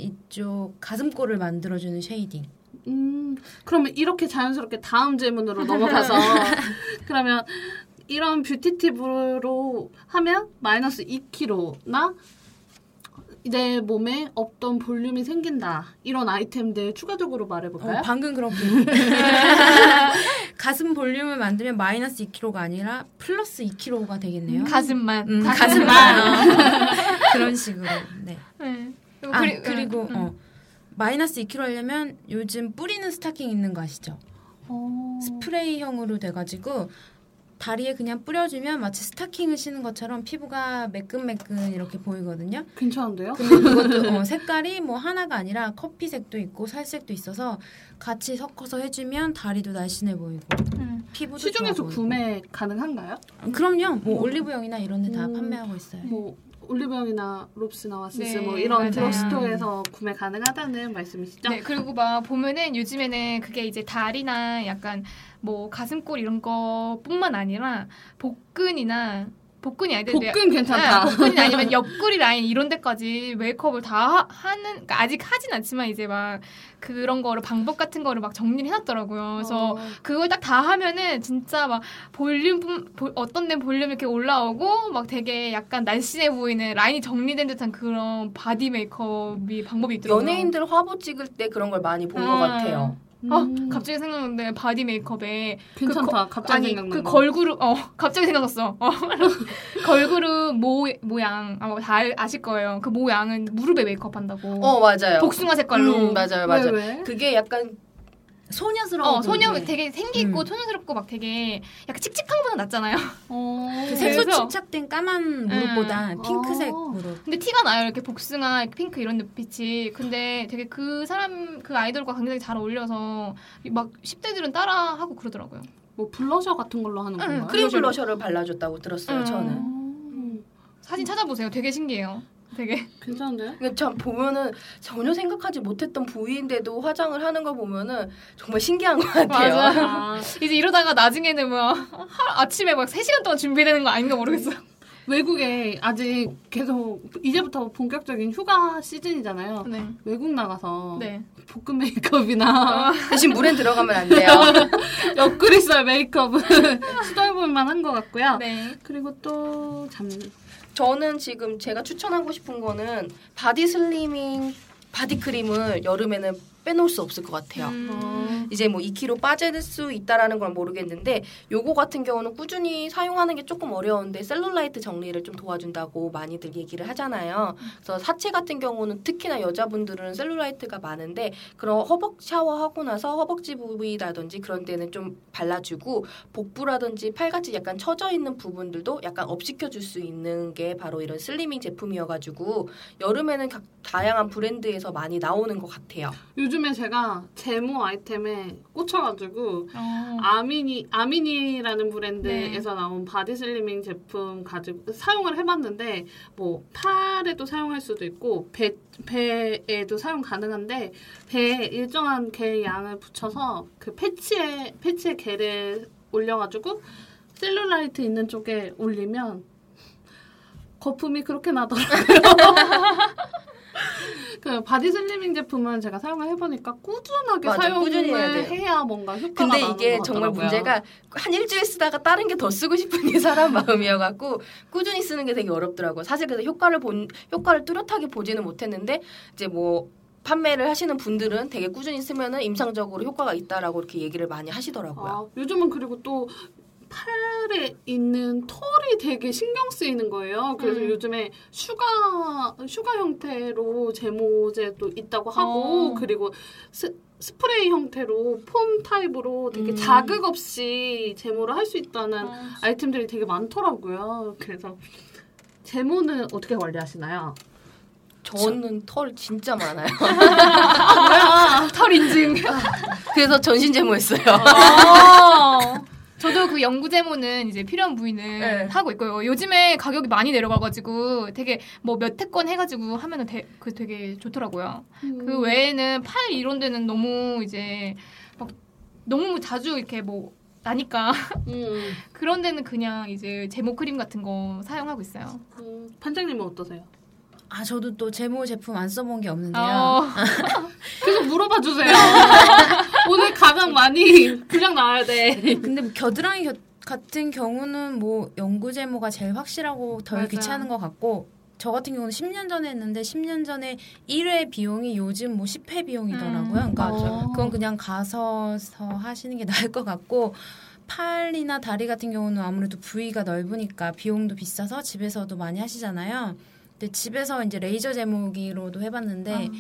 이쪽 가슴골을 만들어주는 쉐이딩. 음, 그러면 이렇게 자연스럽게 다음 질문으로 넘어가서 그러면 이런 뷰티 팁으로 하면 마이너스 이 킬로그램나 내 몸에 없던 볼륨이 생긴다. 이런 아이템들 추가적으로 말해볼까요? 어, 방금 그렇게 가슴 볼륨을 만들면 마이너스 이 킬로그램가 아니라 플러스 이 킬로그램가 되겠네요. 가슴만. 음, 가슴만. 가슴만 그런 식으로. 네. 네. 그리고, 아 그리- 그리고 음. 어, 마이너스 이 킬로그램 하려면 요즘 뿌리는 스타킹 있는 거 아시죠? 어... 스프레이형으로 돼가지고 다리에 그냥 뿌려주면 마치 스타킹을 신은 것처럼 피부가 매끈매끈 이렇게 보이거든요. 괜찮은데요? 근데 그것도 어, 색깔이 뭐 하나가 아니라 커피색도 있고 살색도 있어서 같이 섞어서 해주면 다리도 날씬해 보이고 음. 피부도 시중에서 좋아 보이고. 구매 가능한가요? 그럼요. 뭐 올리브영이나 이런 데 다 음. 판매하고 있어요. 뭐 올리브영이나 롭스나 와시스 네, 뭐 이런 맞아요. 드럭스토어에서 구매 가능하다는 말씀이시죠? 네, 그리고 막 보면은 요즘에는 그게 이제 다리나 약간 뭐 가슴골 이런 거뿐만 아니라 복근이나 복근이 아닌데 복근 괜찮다. 네, 복근이 아니면 옆구리 라인 이런 데까지 메이크업을 다 하, 하는 그러니까 아직 하진 않지만 이제 막 그런 거를 방법 같은 거를 막 정리를 해놨더라고요. 그래서 어. 그걸 딱 다 하면은 진짜 막 볼륨 볼- 어떤 데는 볼륨 이렇게 올라오고 막 되게 약간 날씬해 보이는 라인이 정리된 듯한 그런 바디 메이크업이 방법이 있더라고요. 연예인들 화보 찍을 때 그런 걸 많이 본 것 아. 같아요. 어, 음. 갑자기 생각났는데 바디 메이크업에 괜찮다. 그, 갑자기 아니 생각난 그 거. 걸그룹 어 갑자기 생각났어. 어. 걸그룹 모 모양 아마 다 알- 아실 거예요. 그 모양은 무릎에 메이크업 한다고. 어 맞아요. 복숭아 색깔로. 음, 맞아요, 맞아요. 왜, 왜? 그게 약간 소녀스러워. 어, 소녀 보이게. 되게 생기 있고 음. 소녀스럽고 막 되게 약간 칙칙한 거보다 낫잖아요. 어. 그 색소 그래서- 침착된 까만 무릎보다 음. 핑크색 어. 무릎. 근데 티가 나요. 이렇게 복숭아, 핑크 이런 눈빛이. 근데 되게 그 사람 그 아이돌과 굉장히 잘 어울려서 막 십 대들은 따라하고 그러더라고요. 뭐 블러셔 같은 걸로 하는 응, 건가요? 크림 블러셔를 발라줬다고 들었어요. 음. 저는. 음, 사진 찾아보세요. 되게 신기해요. 되게 괜찮은데요? 근데 참 보면은 전혀 생각하지 못했던 부위인데도 화장을 하는 걸 보면은 정말 신기한 것 같아요. 맞아. 아, 이제 이러다가 나중에는 뭐 하, 아침에 막 세 시간 동안 준비되는 거 아닌가 모르겠어요. 외국에 아직 계속 이제부터 본격적인 휴가 시즌이잖아요. 네. 외국 나가서 네. 볶음 메이크업이나 대신 물엔 들어가면 안 돼요. 옆그리스의 메이크업은 시도해볼 만한 것 같고요. 네. 그리고 또 잠. 저는 지금 제가 추천하고 싶은 거는 바디 슬리밍 바디 크림을 여름에는 빼놓을 수 없을 것 같아요. 음. 어, 이제 뭐 이 킬로그램 빠질 수 있다라는 걸 모르겠는데 요거 같은 경우는 꾸준히 사용하는 게 조금 어려운데 셀룰라이트 정리를 좀 도와준다고 많이들 얘기를 하잖아요. 그래서 사체 같은 경우는 특히나 여자분들은 셀룰라이트가 많은데 그런 허벅 샤워하고 나서 허벅지 부위라든지 그런 데는 좀 발라주고 복부라든지 팔같이 약간 처져 있는 부분들도 약간 업시켜줄 수 있는 게 바로 이런 슬리밍 제품이어가지고 여름에는 각 다양한 브랜드에서 많이 나오는 것 같아요. 요즘에 제가 제모 아이템에 꽂혀가지고 어. 아미니 아미니라는 브랜드에서 나온 바디 슬리밍 제품 가지고 사용을 해봤는데 뭐 팔에도 사용할 수도 있고 배 배에도 사용 가능한데 배에 일정한 개 양을 붙여서 그 패치에 패치에 개를 올려가지고 셀룰라이트 있는 쪽에 올리면 거품이 그렇게 나더라고요. 그 바디 슬리밍 제품은 제가 사용을 해보니까 꾸준하게 맞아, 사용을 꾸준히 해야 돼요. 해야 뭔가 효과가 근데 나는 이게 것 정말 같더라고요. 문제가 한 일주일 쓰다가 다른 게 더 쓰고 싶은 게 사람 마음이어갖고 꾸준히 쓰는 게 되게 어렵더라고요. 사실 그래서 효과를 본 효과를 뚜렷하게 보지는 못했는데 이제 뭐 판매를 하시는 분들은 되게 꾸준히 쓰면은 임상적으로 효과가 있다라고 이렇게 얘기를 많이 하시더라고요. 아, 요즘은 그리고 또 팔에 있는 털이 되게 신경 쓰이는 거예요. 그래서 음. 요즘에 슈가 슈가 형태로 제모제도 있다고 하고 어. 그리고 스, 스프레이 형태로 폼 타입으로 되게 음. 자극 없이 제모를 할 수 있다는 어. 아이템들이 되게 많더라고요. 그래서 제모는 어떻게 관리하시나요? 저는 털 진짜 많아요. 털 인증. 그래서 전신 제모했어요. 어. 저도 그 연구 제모는 이제 필요한 부위는 네. 하고 있고요. 요즘에 가격이 많이 내려가가지고 되게 뭐 몇 회권 해가지고 하면은 되, 그 되게 좋더라고요. 음. 그 외에는 팔 이런 데는 너무 이제 막 너무 자주 이렇게 뭐 나니까 음. 그런 데는 그냥 이제 제모 크림 같은 거 사용하고 있어요. 음, 판장님은 어떠세요? 아 저도 또 제모 제품 안 써본 게 없는데요. 어, 계속 물어봐 주세요. 오늘 가장 많이 그냥 나와야 돼. 근데 뭐 겨드랑이 겨- 같은 경우는 뭐 연구 제모가 제일 확실하고 덜 맞아. 귀찮은 것 같고 저 같은 경우는 십 년 전에 했는데 십 년 전에 일 회 비용이 요즘 뭐 십 회 비용이더라고요. 음, 그러니까 맞아. 그건 그냥 가서서 하시는 게 나을 것 같고 팔이나 다리 같은 경우는 아무래도 부위가 넓으니까 비용도 비싸서 집에서도 많이 하시잖아요. 근데 집에서 이제 레이저 제모기로도 해봤는데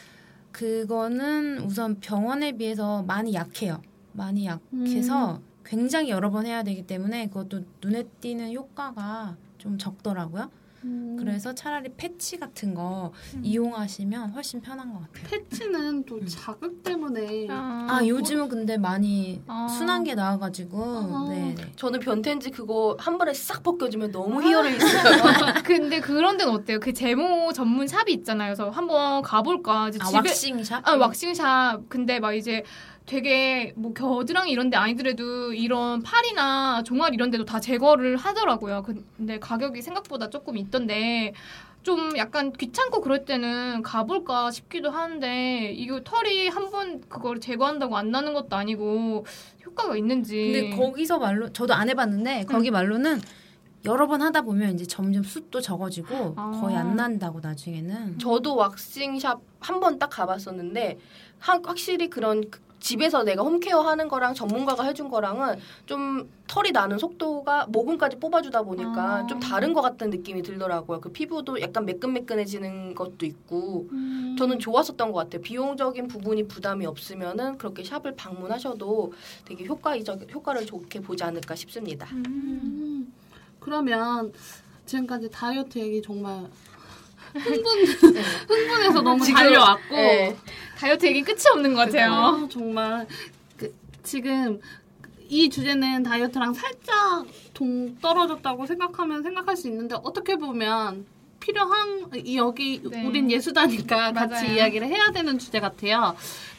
그거는 우선 병원에 비해서 많이 약해요. 많이 약해서 굉장히 여러 번 해야 되기 때문에 그것도 눈에 띄는 효과가 좀 적더라고요. 음. 그래서 차라리 패치 같은 거 이용하시면 훨씬 편한 것 같아요. 패치는 또 자극 때문에 아 요즘은 근데 많이 아. 순한 게 나와가지고 아. 네. 저는 변태인지 그거 한 번에 싹 벗겨주면 너무 희열을 있어요. 근데 그런 데는 어때요? 그 제모 전문 샵이 있잖아요. 그래서 한번 가볼까. 이제 아 집에 왁싱샵? 아, 왁싱샵. 근데 막 이제 되게 뭐 겨드랑이 이런 데 아니더라도 이런 팔이나 종아리 이런 데도 다 제거를 하더라고요. 근데 가격이 생각보다 조금 있던데 좀 약간 귀찮고 그럴 때는 가볼까 싶기도 하는데 이거 털이 한 번 그걸 제거한다고 안 나는 것도 아니고 효과가 있는지. 근데 거기서 말로 저도 안 해봤는데 거기 말로는 여러 번 하다 보면 이제 점점 숱도 적어지고 아. 거의 안 난다고 나중에는. 저도 왁싱샵 한 번 딱 가봤었는데 하, 확실히 그런 그 집에서 내가 홈케어 하는 거랑 전문가가 해준 거랑은 좀 털이 나는 속도가 모근까지 뽑아주다 보니까 아. 좀 다른 것 같은 느낌이 들더라고요. 그 피부도 약간 매끈매끈해지는 것도 있고 음. 저는 좋았었던 것 같아요. 비용적인 부분이 부담이 없으면은 그렇게 샵을 방문하셔도 되게 효과적 효과를 좋게 보지 않을까 싶습니다. 음. 그러면 지금까지 다이어트 얘기 정말 흥분 네. 흥분해서 너무 지금, 달려왔고 네. 다이어트 얘기 끝이 없는 것 같아요. 아, 정말 그, 지금 이 주제는 다이어트랑 살짝 동 떨어졌다고 생각하면 생각할 수 있는데 어떻게 보면 필요한 이 여기 네. 우린 예수다니까 같이 맞아요. 이야기를 해야 되는 주제 같아요.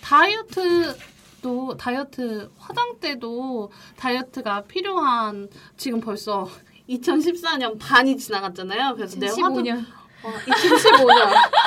다이어트도 다이어트 화장대도 다이어트가 필요한 지금 벌써 이천십사 년 반이 지나갔잖아요. 그래서 내 화장 십오 년. 어, 이천십오 년.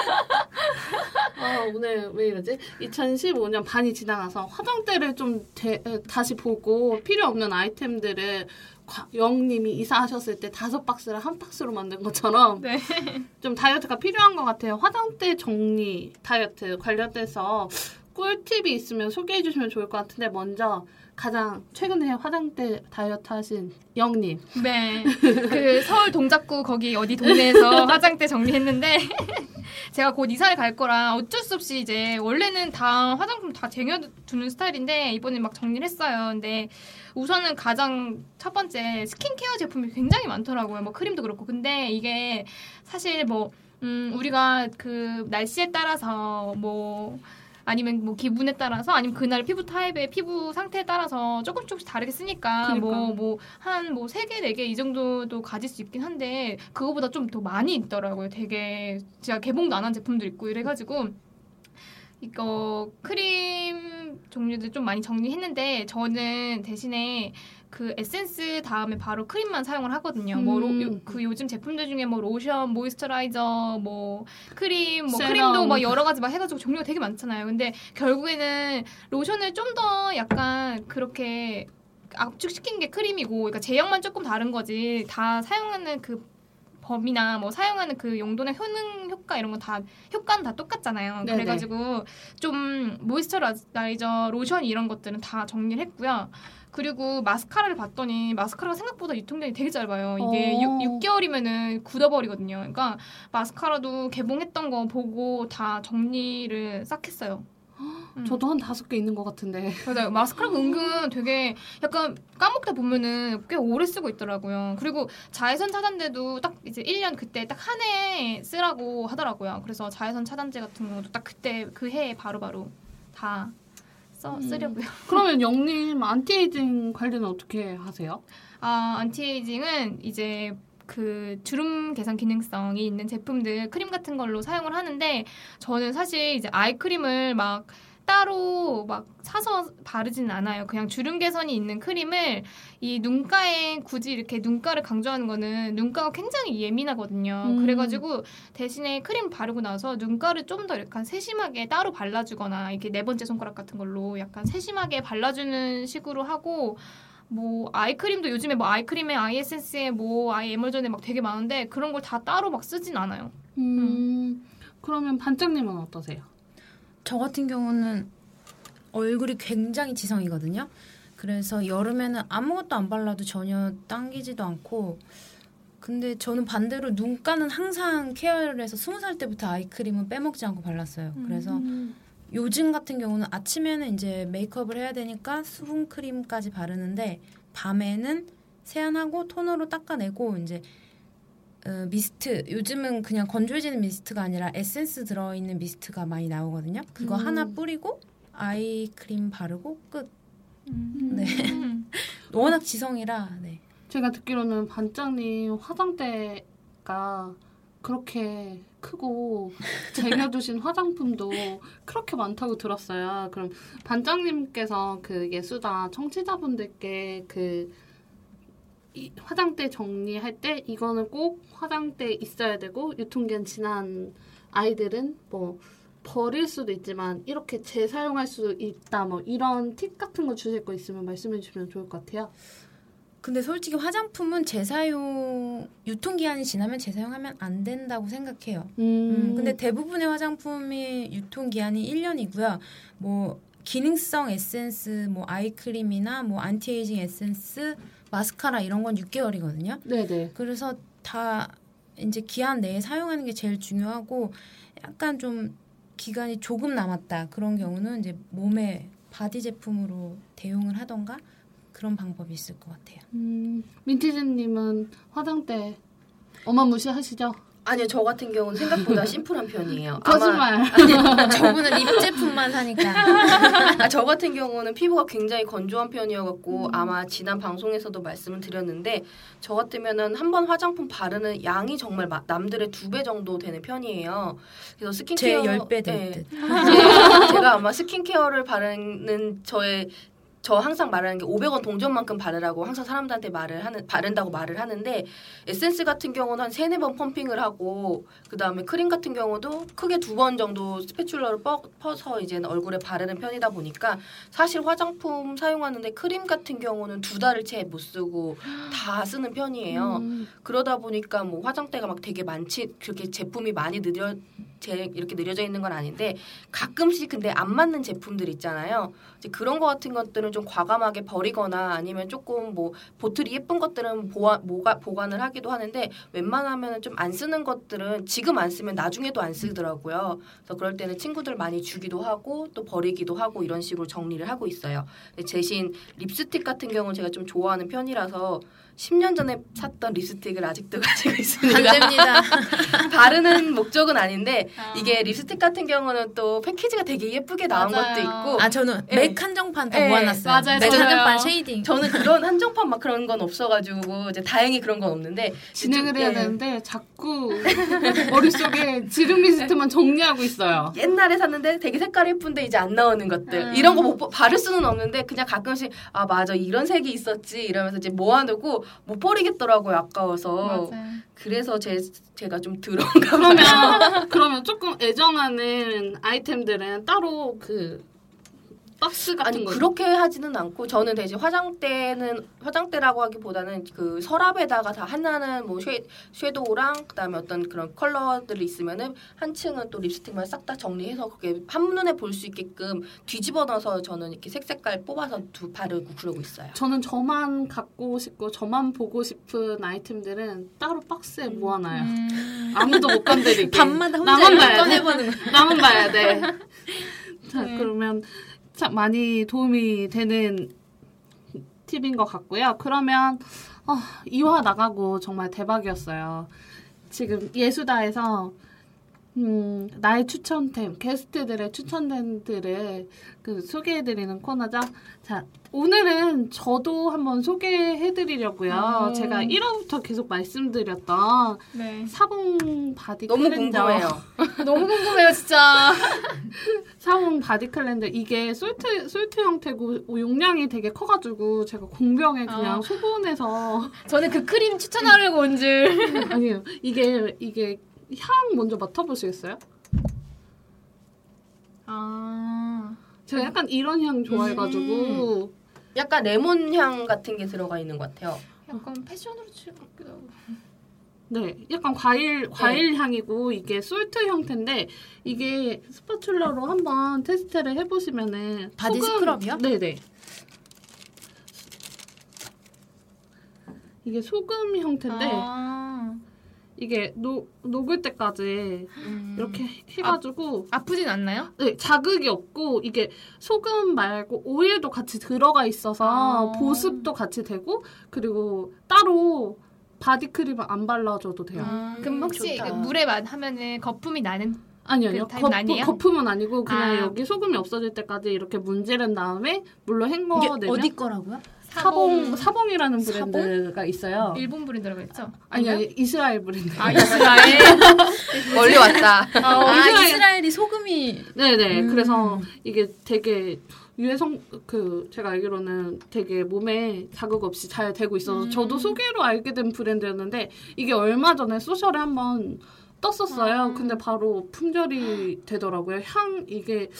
아, 오늘 왜 이러지? 이천십오 년 반이 지나가서 화장대를 좀 대, 다시 보고 필요 없는 아이템들을 과- 영님이 이사하셨을 때 다섯 박스를 한 박스로 만든 것처럼 네. 좀 다이어트가 필요한 것 같아요. 화장대 정리 다이어트 관련돼서 꿀팁이 있으면 소개해 주시면 좋을 것 같은데 먼저 가장 최근에 화장대 다이어트 하신 영님. 네. 그 서울 동작구 거기 어디 동네에서 화장대 정리했는데 제가 곧 이사를 갈 거라 어쩔 수 없이 이제 원래는 다 화장품 다 쟁여두는 스타일인데 이번에 막 정리를 했어요. 근데 우선은 가장 첫 번째 스킨케어 제품이 굉장히 많더라고요. 뭐 크림도 그렇고. 근데 이게 사실 뭐 음, 우리가 그 날씨에 따라서 뭐 아니면 뭐 기분에 따라서 아니면 그날 피부 타입의 피부 상태에 따라서 조금 조금씩 다르게 쓰니까 그러니까. 뭐 뭐 한 뭐 세 개 네 개 이 정도도 가질 수 있긴 한데 그거보다 좀 더 많이 있더라고요. 되게 제가 개봉도 안 한 제품도 있고 이래가지고 이거 크림 종류들 좀 많이 정리했는데 저는 대신에 그 에센스 다음에 바로 크림만 사용을 하거든요. 뭐 로, 음. 요, 그 요즘 제품들 중에 뭐 로션, 모이스처라이저, 뭐 크림, 뭐 세럼. 크림도 막 여러 가지 막 해가지고 종류가 되게 많잖아요. 근데 결국에는 로션을 좀 더 약간 그렇게 압축시킨 게 크림이고, 그러니까 제형만 조금 다른 거지. 다 사용하는 그 범위나 뭐 사용하는 그 용도나 효능 효과 이런 거 다 효과는 다 똑같잖아요. 네네. 그래가지고 좀 모이스처라이저, 로션 이런 것들은 다 정리를 했고요. 그리고 마스카라를 봤더니 마스카라가 생각보다 유통기한이 되게 짧아요. 이게 오. 육 개월이면은 굳어버리거든요. 그러니까 마스카라도 개봉했던 거 보고 다 정리를 싹 했어요. 음. 저도 한 다섯 개 있는 것 같은데. 맞아요. 마스카라가 은근 되게 약간 까먹다 보면은 꽤 오래 쓰고 있더라고요. 그리고 자외선 차단제도 딱 이제 일 년 그때 딱 한 해 쓰라고 하더라고요. 그래서 자외선 차단제 같은 경우도 딱 그때 그 해에 바로바로 다 써, 쓰려고요. 그러면 영님 안티에이징 관리는 어떻게 하세요? 아, 안티에이징은 이제 그 주름 개선 기능성이 있는 제품들 크림 같은 걸로 사용을 하는데 저는 사실 이제 아이크림을 막 따로 막 사서 바르진 않아요. 그냥 주름 개선이 있는 크림을 이 눈가에 굳이 이렇게 눈가를 강조하는 거는 눈가가 굉장히 예민하거든요. 음. 그래가지고 대신에 크림 바르고 나서 눈가를 좀 더 약간 세심하게 따로 발라주거나 이렇게 네 번째 손가락 같은 걸로 약간 세심하게 발라주는 식으로 하고 뭐 아이크림도 요즘에 뭐 아이크림에 아이에센스에 뭐 아이 에멀전에 막 되게 많은데 그런 걸 다 따로 막 쓰진 않아요. 음, 그러면 반장님은 어떠세요? 저 같은 경우는 얼굴이 굉장히 지성이거든요. 그래서 여름에는 아무것도 안 발라도 전혀 당기지도 않고, 근데 저는 반대로 눈가는 항상 케어를 해서 스무 살 때부터 아이크림은 빼먹지 않고 발랐어요. 그래서 요즘 같은 경우는 아침에는 이제 메이크업을 해야 되니까 수분크림까지 바르는데 밤에는 세안하고 토너로 닦아내고 이제 어, 미스트, 요즘은 그냥 건조해지는 미스트가 아니라 에센스 들어있는 미스트가 많이 나오거든요. 그거 음. 하나 뿌리고 아이크림 바르고 끝. 음. 네. 음. 워낙 지성이라. 네. 제가 듣기로는 반장님 화장대가 그렇게 크고 쟁여두신 화장품도 그렇게 많다고 들었어요. 그럼 반장님께서 그 예수다 청취자분들께 그 이 화장대 정리할 때 이거는 꼭 화장대에 있어야 되고 유통기한 지난 아이들은 뭐 버릴 수도 있지만 이렇게 재사용할 수 있다 뭐 이런 팁 같은 거 주실 거 있으면 말씀해 주시면 좋을 것 같아요. 근데 솔직히 화장품은 재사용, 유통기한이 지나면 재사용하면 안 된다고 생각해요. 음, 음, 근데 대부분의 화장품이 유통기한이 일 년이고요. 뭐 기능성 에센스, 뭐 아이크림이나 뭐 안티에이징 에센스, 마스카라 이런 건 육 개월이거든요. 네네. 그래서 다 이제 기한 내에 사용하는 게 제일 중요하고 약간 좀 기간이 조금 남았다 그런 경우는 이제 몸에 바디 제품으로 대용을 하던가 그런 방법이 있을 것 같아요. 음, 민티즈님은 화장대 어마무시하시죠? 아니요, 저 같은 경우는 생각보다 심플한 편이에요. 거짓말. 아마, 저분은 립 제품만 사니까. 아, 저 같은 경우는 피부가 굉장히 건조한 편이어갖고 음. 아마 지난 방송에서도 말씀을 드렸는데 저 같으면은 한 번 화장품 바르는 양이 정말 마, 남들의 두 배 정도 되는 편이에요. 그래서 스킨케어 제 십 배 될 네. 듯. 제가, 제가 아마 스킨케어를 바르는 저의 저 항상 말하는 게 오백 원 동전만큼 바르라고 항상 사람들한테 말을 하는 바른다고 말을 하는데 에센스 같은 경우는 한 세네 번 펌핑을 하고 그다음에 크림 같은 경우도 크게 두 번 정도 스패츌러를 뻐, 퍼서 이제는 얼굴에 바르는 편이다 보니까 사실 화장품 사용하는데 크림 같은 경우는 두 달을 채 못 쓰고 다 쓰는 편이에요. 음. 그러다 보니까 뭐 화장대가 막 되게 많지 그렇게 제품이 많이 느려 제 이렇게 느려져 있는 건 아닌데 가끔씩 근데 안 맞는 제품들 있잖아요. 이제 그런 거 같은 것들은 좀 과감하게 버리거나 아니면 조금 뭐 보틀이 예쁜 것들은 보아, 모가, 보관을 하기도 하는데 웬만하면 좀 안 쓰는 것들은 지금 안 쓰면 나중에도 안 쓰더라고요. 그래서 그럴 때는 친구들 많이 주기도 하고 또 버리기도 하고 이런 식으로 정리를 하고 있어요. 대신 립스틱 같은 경우는 제가 좀 좋아하는 편이라서 십 년 전에 샀던 립스틱을 아직도 가지고 있습니다. 안 됩니다. 바르는 목적은 아닌데 어. 이게 립스틱 같은 경우는 또 패키지가 되게 예쁘게 나온 맞아요. 것도 있고 아 저는 네. 맥 한정판 다 네. 모아놨어요. 맞아요. 맥 저도요. 한정판 쉐이딩. 저는 그런 한정판 막 그런 건 없어가지고 이제 다행히 그런 건 없는데 진행을 해야 예. 되는데 자꾸 머릿속에 지름 리스트만 정리하고 있어요. 옛날에 샀는데 되게 색깔이 예쁜데 이제 안 나오는 것들 음. 이런 거 못 바를 수는 없는데 그냥 가끔씩 아 맞아 이런 색이 있었지 이러면서 이제 모아두고 못 버리겠더라고요 아까워서 맞아요. 그래서 제 제가 좀 더러운가 그러면 그러면 조금 애정하는 아이템들은 따로 그 박스 같은 아니 거 그렇게 하지는 않고 저는 대신 화장대는 화장대라고 하기보다는 그 서랍에다가 다 하나는 뭐 쉐, 섀도우랑 그다음에 어떤 그런 컬러들이 있으면은 한 층은 또 립스틱만 싹 다 정리해서 그게 한눈에 볼 수 있게끔 뒤집어 넣어서 저는 이렇게 색색깔 뽑아서 두 바르고 그러고 있어요. 저는 저만 갖고 싶고 저만 보고 싶은 아이템들은 따로 박스에 모아놔요. 음. 아무도 못 건드리게. 밤마다 혼자 나만 이렇게 봐야 돼. 꺼내보는 거. 나만 봐야 돼. 자 네. 그러면 참 많이 도움이 되는 팁인 것 같고요. 그러면 어, 이화 나가고 정말 대박이었어요. 지금 예수다에서 음, 나의 추천템, 게스트들의 추천템들을 그 소개해드리는 코너죠. 자, 오늘은 저도 한번 소개해드리려고요. 오. 제가 일 화부터 계속 말씀드렸던 네. 사봉 바디 너무 클렌저. 궁금해요. 너무 궁금해요, 진짜. 사봉 바디 클렌저 이게 솔트 솔트 형태고 용량이 되게 커가지고 제가 공병에 그냥 어. 소분해서 저는 그 크림 추천하려고 온 줄. 아니에요. 이게 이게 향 먼저 맡아보시겠어요? 아. 제가 약간 이런 향 좋아해가지고 약간 레몬 향 같은 게 들어가 있는 것 같아요. 약간 패션으로 칠 것 같기도 하고. 네, 약간 과일 과일 향이고 이게 솔트 형태인데 이게 스파츌러로 한번 테스트를 해보시면은 바디 소금- 스크럽이요? 네네. 이게 소금 형태인데 아. 이게 녹 녹을 때까지 음. 이렇게 해가지고 아프진 않나요? 네, 자극이 없고 이게 소금 말고 오일도 같이 들어가 있어서 아. 보습도 같이 되고 그리고 따로 바디크림을 안 발라줘도 돼요. 아, 그럼 혹시 좋다. 그 물에 만 하면은 거품이 나는 아니요, 아니요. 그 타입은 아니에요? 거품은 아니고 그냥 아. 여기 소금이 없어질 때까지 이렇게 문지른 다음에 물로 이게 헹궈내면 어디 거라고요? 사봉 사봉이라는 사봉? 브랜드가 있어요. 일본 브랜드라고 했죠? 아니 아니 이스라엘 브랜드. 아 이스라엘. 멀리 왔다. 어, 아 이스라엘- 이스라엘이 소금이 네네. 음. 그래서 이게 되게 유해성 그 제가 알기로는 되게 몸에 자극 없이 잘 되고 있어서 음. 저도 소개로 알게 된 브랜드였는데 이게 얼마 전에 소셜에 한번 떴었어요. 아. 근데 바로 품절이 되더라고요. 향 이게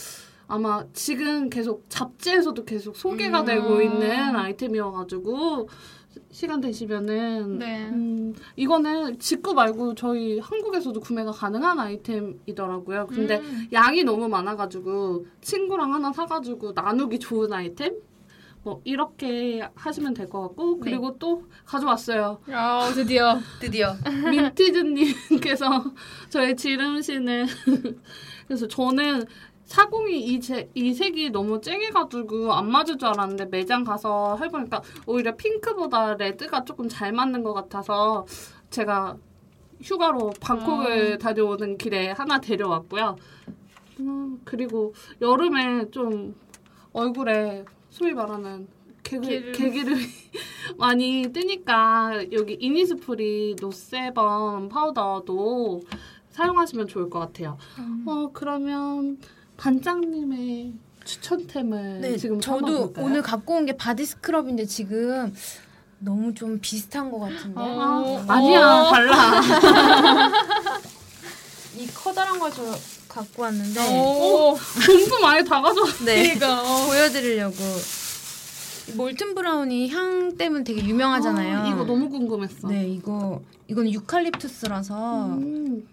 아마 지금 계속 잡지에서도 계속 소개가 음. 되고 있는 아이템이어가지고 시간 되시면은 네. 음, 이거는 직구 말고 저희 한국에서도 구매가 가능한 아이템이더라고요. 근데 음. 양이 너무 많아가지고 친구랑 하나 사가지고 나누기 좋은 아이템? 뭐 이렇게 하시면 될 것 같고 그리고 또 가져왔어요. 아, 드디어. 드디어. 민티즈님께서 저의 지름신을 그래서 저는 사공이 이, 제, 이 색이 너무 쨍해가지고 안 맞을 줄 알았는데 매장 가서 해보니까 오히려 핑크보다 레드가 조금 잘 맞는 것 같아서 제가 휴가로 방콕을 아. 다녀오는 길에 하나 데려왔고요. 음, 그리고 여름에 좀 얼굴에 소위 말하는 개그, 기름. 개기름이 많이 뜨니까 여기 이니스프리 노세범 파우더도 사용하시면 좋을 것 같아요. 음. 어 그러면 반장님의 추천템을 네, 지금 저도 찾아볼까요? 오늘 갖고 온 게 바디 스크럽인데 지금 너무 좀 비슷한 것 같은데 아, 어. 아니야 달라. 이 커다란 걸 저 갖고 왔는데 오. 공부 많이 다 가져왔어. 네 그러니까. 어. 보여드리려고 몰튼 브라운이 향 때문에 되게 유명하잖아요. 아, 이거 너무 궁금했어. 네 이거 이건 유칼립투스라서 음.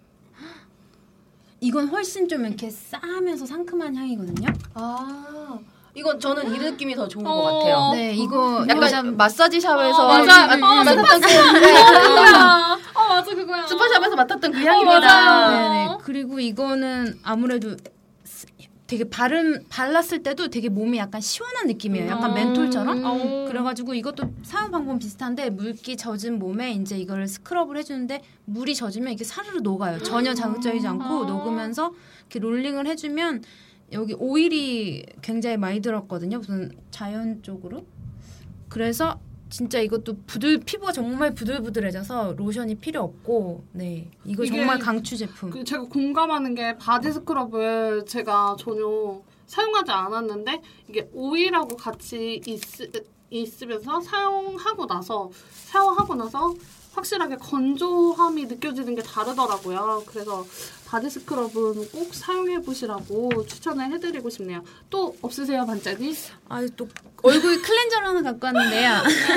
이건 훨씬 좀 이렇게 싸면서 상큼한 향이거든요. 아, 이건 저는 이 느낌이 더 좋은 어. 것 같아요. 네 이거 약간 여자 마사지 샵에서 어, 맞아. 음, 어, 맡았던 그 그거야. 어, 맞아, 그거야. 스파샵에서 맡았던 그 맞아요. 향입니다. 네네. 그리고 이거는 아무래도 되게 바름 발랐을 때도 되게 몸이 약간 시원한 느낌이에요. 약간 음. 멘톨처럼. 어. 그래가지고 이것도 사용 방법은 비슷한데 물기 젖은 몸에 이제 이걸 스크럽을 해주는데 물이 젖으면 이렇게 사르르 녹아요. 전혀 자극적이지 않고 아. 녹으면서 이렇게 롤링을 해주면 여기 오일이 굉장히 많이 들었거든요. 무슨 자연적으로. 그래서 진짜 이것도 부들 피부가 정말 부들부들해져서 로션이 필요 없고 네 이거 이게 정말 강추 제품. 그 제가 공감하는 게 바디 스크럽을 제가 전혀 사용하지 않았는데 이게 오일하고 같이 있, 있으면서 사용하고 나서 샤워하고 나서 확실하게 건조함이 느껴지는 게 다르더라고요. 그래서 바디 스크럽은 꼭 사용해 보시라고 추천을 해드리고 싶네요. 또 없으세요, 반짝이? 아, 또 얼굴 클렌저를 하나 갖고 왔는데요.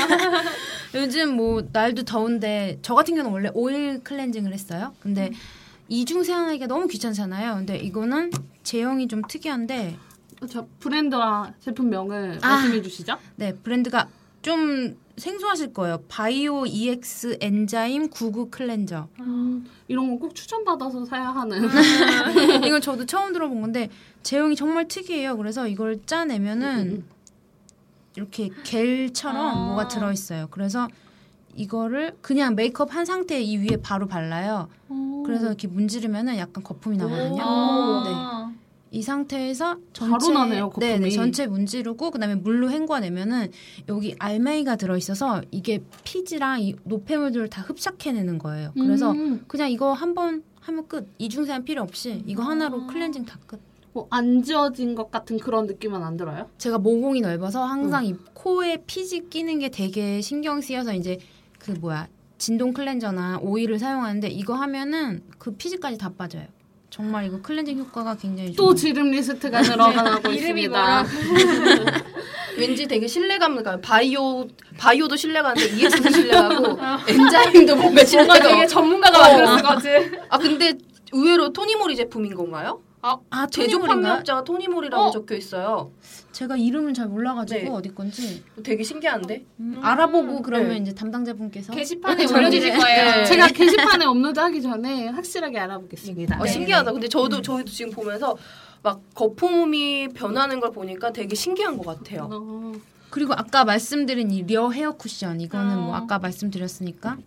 요즘 뭐 날도 더운데 저 같은 경우는 원래 오일 클렌징을 했어요. 근데 이중 세안하기가 너무 귀찮잖아요. 근데 이거는 제형이 좀 특이한데 저 브랜드와 제품명을 아. 말씀해 주시죠. 네 브랜드가 좀 생소하실 거예요. 바이오 이엑스 엔자임 구십구 클렌저. 음, 이런 건 꼭 추천받아서 사야 하는. 이건 저도 처음 들어본 건데 제형이 정말 특이해요. 그래서 이걸 짜내면은 이렇게 겔처럼 아. 뭐가 들어있어요. 그래서 이거를 그냥 메이크업 한 상태에 이 위에 바로 발라요. 그래서 이렇게 문지르면은 약간 거품이 나거든요. 아. 네. 이 상태에서 전체 바로 나네요, 거품이. 네, 네, 전체 문지르고 그다음에 물로 헹궈내면은 여기 알맹이가 들어있어서 이게 피지랑 이 노폐물들을 다 흡착해내는 거예요. 그래서 음, 그냥 이거 한 번 하면 끝. 이중세안 필요 없이 이거 하나로 클렌징 다 끝. 뭐안 지워진 것 같은 그런 느낌은 안 들어요? 제가 모공이 넓어서 항상 이 코에 피지 끼는 게 되게 신경 쓰여서 이제 그 뭐야 진동 클렌저나 오일을 사용하는데 이거 하면은 그 피지까지 다 빠져요. 정말 이거 클렌징 효과가 굉장히 또 좋아요. 지름 리스트가 늘어나고 이름이 있습니다. 왠지 되게 신뢰감 가요. 바이오 바이오도 신뢰가는데 이엑스도 신뢰가고 엔자임도 뭔가 뭔가 신뢰가. 되게 전문가가 만들었을 것 같은. 아 근데 의외로 토니모리 제품인 건가요? 아 제조 토니모리인가요? 판매업자가 토니모리라고 어? 적혀 있어요. 제가 이름을 잘 몰라가지고 네. 어디 건지 되게 신기한데. 음, 알아보고 그러면 네. 이제 담당자분께서 게시판에 네, 올려주실 네. 거예요. 네. 제가 게시판에 업로드하기 전에 확실하게 알아보겠습니다. 어, 네. 신기하다. 근데 저도 저희도 지금 보면서 막 거품이 변하는 걸 보니까 되게 신기한 것 같아요. 어, 그리고 아까 말씀드린 이 려 헤어 쿠션 이거는 어. 뭐 아까 말씀드렸으니까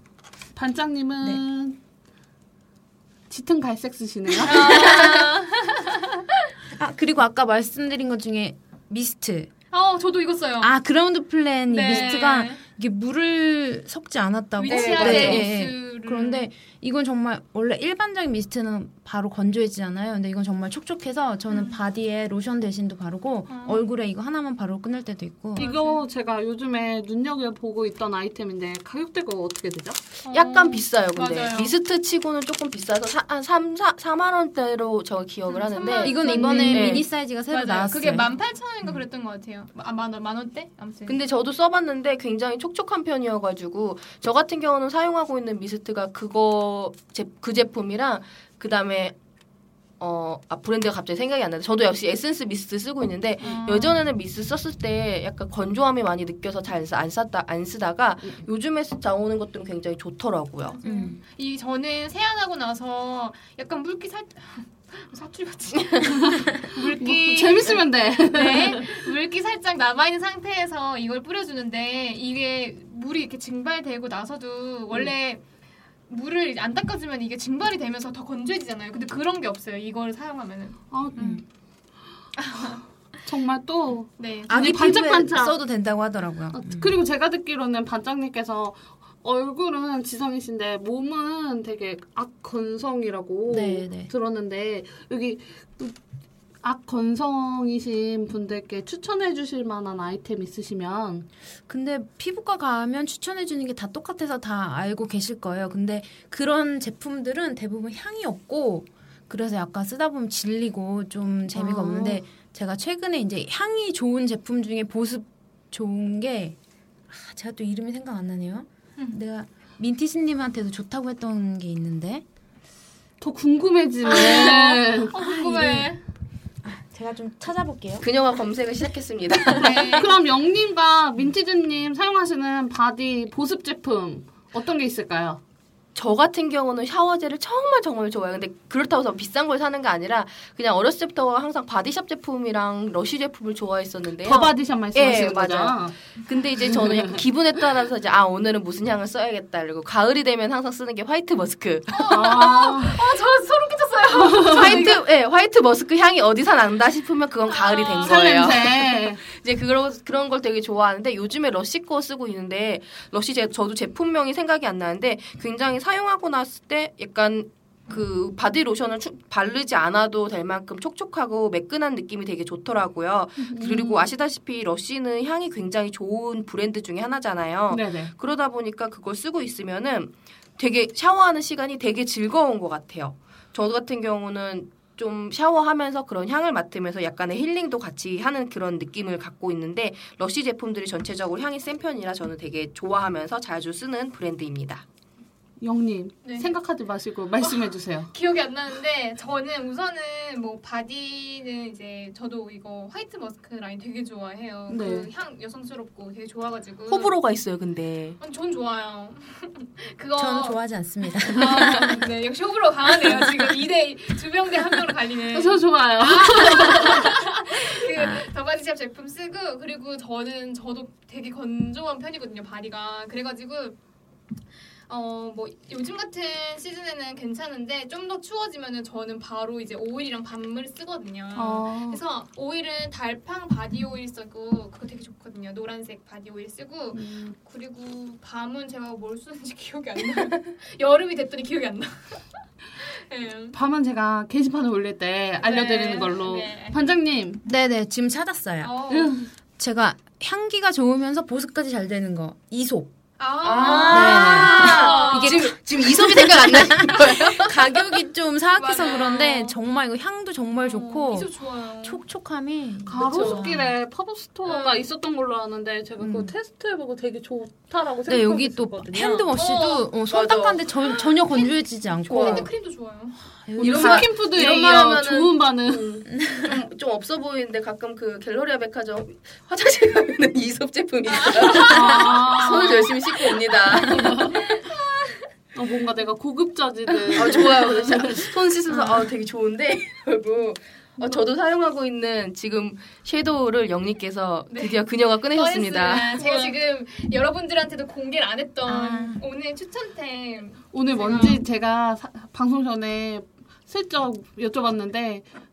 반장님은 짙은 갈색 쓰시네요. 아 그리고 아까 말씀드린 것 중에 미스트 어, 저도 이거 써요. 아 그라운드 플랜 이 네. 미스트가 이게 물을 섞지 않았다고. 위치하게 네, 네. 미스를. 그런데 이건 정말 원래 일반적인 미스트는 바로 건조해지잖아요. 근데 이건 정말 촉촉해서 저는 음. 바디에 로션 대신도 바르고 어. 얼굴에 이거 하나만 바르고 끝낼 때도 있고. 이거 제가 요즘에 눈여겨보고 있던 아이템인데 가격대가 어떻게 되죠? 어. 약간 비싸요. 근데 맞아요. 미스트 치고는 조금 비싸서 사, 한 삼, 사, 사만 원대로 저 기억을 음, 하는데 삼만 이건 이번에 네. 미니 사이즈가 새로 맞아요. 나왔어요. 그게 만 팔천 원인가 그랬던 것 같아요. 아, 만 원, 만 원대? 아무튼. 근데 저도 써봤는데 굉장히 촉촉한 편이어가지고 저 같은 경우는 사용하고 있는 미스트가 그거 제, 그 제품이랑 그 다음에 어, 아, 브랜드가 갑자기 생각이 안 나는데 저도 역시 에센스 미스트 쓰고 있는데 어. 예전에는 미스트 썼을 때 약간 건조함이 많이 느껴서 잘 안 썼다 안 쓰다가 요즘에 나오는 것들은 굉장히 좋더라고요. 음. 이 저는 세안하고 나서 약간 물기 살 사투리 같이 물기 재밌으면 돼. 네 물기 살짝 남아 있는 상태에서 이걸 뿌려주는데 이게 물이 이렇게 증발되고 나서도 원래 물을 이제 안 닦아주면 이게 증발이 되면서 더 건조해지잖아요. 근데 그런 게 없어요. 이걸 사용하면은. 아, 음. 정말 또 네. 아기 눈이 피부에 반짝반짝. 써도 된다고 하더라고요. 아, 음. 그리고 제가 듣기로는 반장님께서 얼굴은 지성이신데 몸은 되게 악건성이라고 네, 네. 들었는데 여기 악건성이신 분들께 추천해 주실 만한 아이템 있으시면 근데 피부과 가면 추천해 주는 게 다 똑같아서 다 알고 계실 거예요. 근데 그런 제품들은 대부분 향이 없고 그래서 약간 쓰다 보면 질리고 좀 재미가 아. 없는데 제가 최근에 이제 향이 좋은 제품 중에 보습 좋은 게 아, 제가 또 이름이 생각 안 나네요. 음. 내가 민티스님한테도 좋다고 했던 게 있는데 더 궁금해지네. 어, 궁금해. 제가 좀 찾아볼게요. 그녀가 검색을 시작했습니다. 네. 그럼 영님과 민티즈님 사용하시는 바디 보습 제품 어떤 게 있을까요? 저 같은 경우는 샤워젤을 정말 정말 좋아해요. 근데 그렇다고 해서 비싼 걸 사는 게 아니라 그냥 어렸을 때부터 항상 바디샵 제품이랑 러쉬 제품을 좋아했었는데요. 더 바디샵 말씀하시는 예, 거죠? 맞아요. 근데 이제 저는 약간 기분에 따라서 이제 아 오늘은 무슨 향을 써야겠다. 그리고 가을이 되면 항상 쓰는 게 화이트 머스크. 아, 저 소름 끼쳤어요. 화이트 예 화이트 머스크 향이 어디서 난다 싶으면 그건 가을이 된 거예요. 설냄새. 이제 그런 그런 걸 되게 좋아하는데 요즘에 러쉬 거 쓰고 있는데 러쉬 제 저도 제품명이 생각이 안 나는데 굉장히 사용하고 났을 때 약간 그 바디 로션을 추, 바르지 않아도 될 만큼 촉촉하고 매끈한 느낌이 되게 좋더라고요. 그리고 아시다시피 러쉬는 향이 굉장히 좋은 브랜드 중에 하나잖아요. 네네. 그러다 보니까 그걸 쓰고 있으면은 되게 샤워하는 시간이 되게 즐거운 것 같아요. 저 같은 경우는 좀 샤워하면서 그런 향을 맡으면서 약간의 힐링도 같이 하는 그런 느낌을 갖고 있는데 러쉬 제품들이 전체적으로 향이 센 편이라 저는 되게 좋아하면서 자주 쓰는 브랜드입니다. 영님 네. 생각하지 마시고 말씀해 주세요. 기억이 안 나는데 저는 우선은 뭐 바디는 이제 저도 이거 화이트 머스크 라인 되게 좋아해요. 네. 그 향 여성스럽고 되게 좋아가지고. 호불호가 있어요, 근데. 아니, 전 좋아요. 그거. 전 좋아하지 않습니다. 아, 네, 역시 호불호 강하네요. 지금 이 대 두 명 대 한 명으로 갈리는. 저 좋아요. 그 더바디샵 제품 쓰고 그리고 저는 저도 되게 건조한 편이거든요. 바디가. 그래가지고. 어, 뭐, 요즘 같은 시즌에는 괜찮은데, 좀 더 추워지면은 저는 바로 이제 오일이랑 밤물 쓰거든요. 어. 그래서 오일은 달팡 바디 오일 쓰고, 그거 되게 좋거든요. 노란색 바디 오일 쓰고, 음. 그리고 밤은 제가 뭘 쓰는지 기억이 안 나요. 여름이 됐더니 기억이 안 나. 네. 밤은 제가 게시판에 올릴 때 알려드리는 네. 걸로. 네. 반장님. 네네 지금 찾았어요. 어. 제가 향기가 좋으면서 보습까지 잘 되는 거 이솝. 아, 네. 이게 지금, 지금 이솝이 생각 안 나는 거예요? 가격이 좀 사악해서 맞아요. 그런데 정말 이거 향도 정말 좋고 이소 좋아요. 촉촉함이 가로수길에 팝업 스토어가 음. 있었던 걸로 아는데 제가 그거 음. 테스트해보고 되게 좋다라고 네 생각하고 여기 또 있었거든요. 핸드워시도 어, 손 맞아. 닦았는데 전, 전혀 건조해지지 않고 핸드크림도 좋아요. 오늘 이런 말- 스킨푸드 이런 얘기요. 말 하면은- 좋은 반응. 음, 좀, 좀 없어 보이는데 가끔 그 갤러리아 백화점 화장실 가면은 이솝 제품이 있어요. 아, 손을 열심히 씻고 옵니다. 어, 뭔가 내가 고급져지듯. 아, 좋아요. 그래서 진짜 손 씻으면서 아, 되게 좋은데 하고 어, 저도 사용하고 있는 지금 섀도우를 영님께서 드디어 그녀가 꺼내셨습니다. 꺼냈습니다. 제가 지금 여러분들한테도 공개를 안 했던 아. 오늘 추천템. 오늘 제가- 뭔지 제가 사- 방송 전에 슬쩍 여쭤봤는데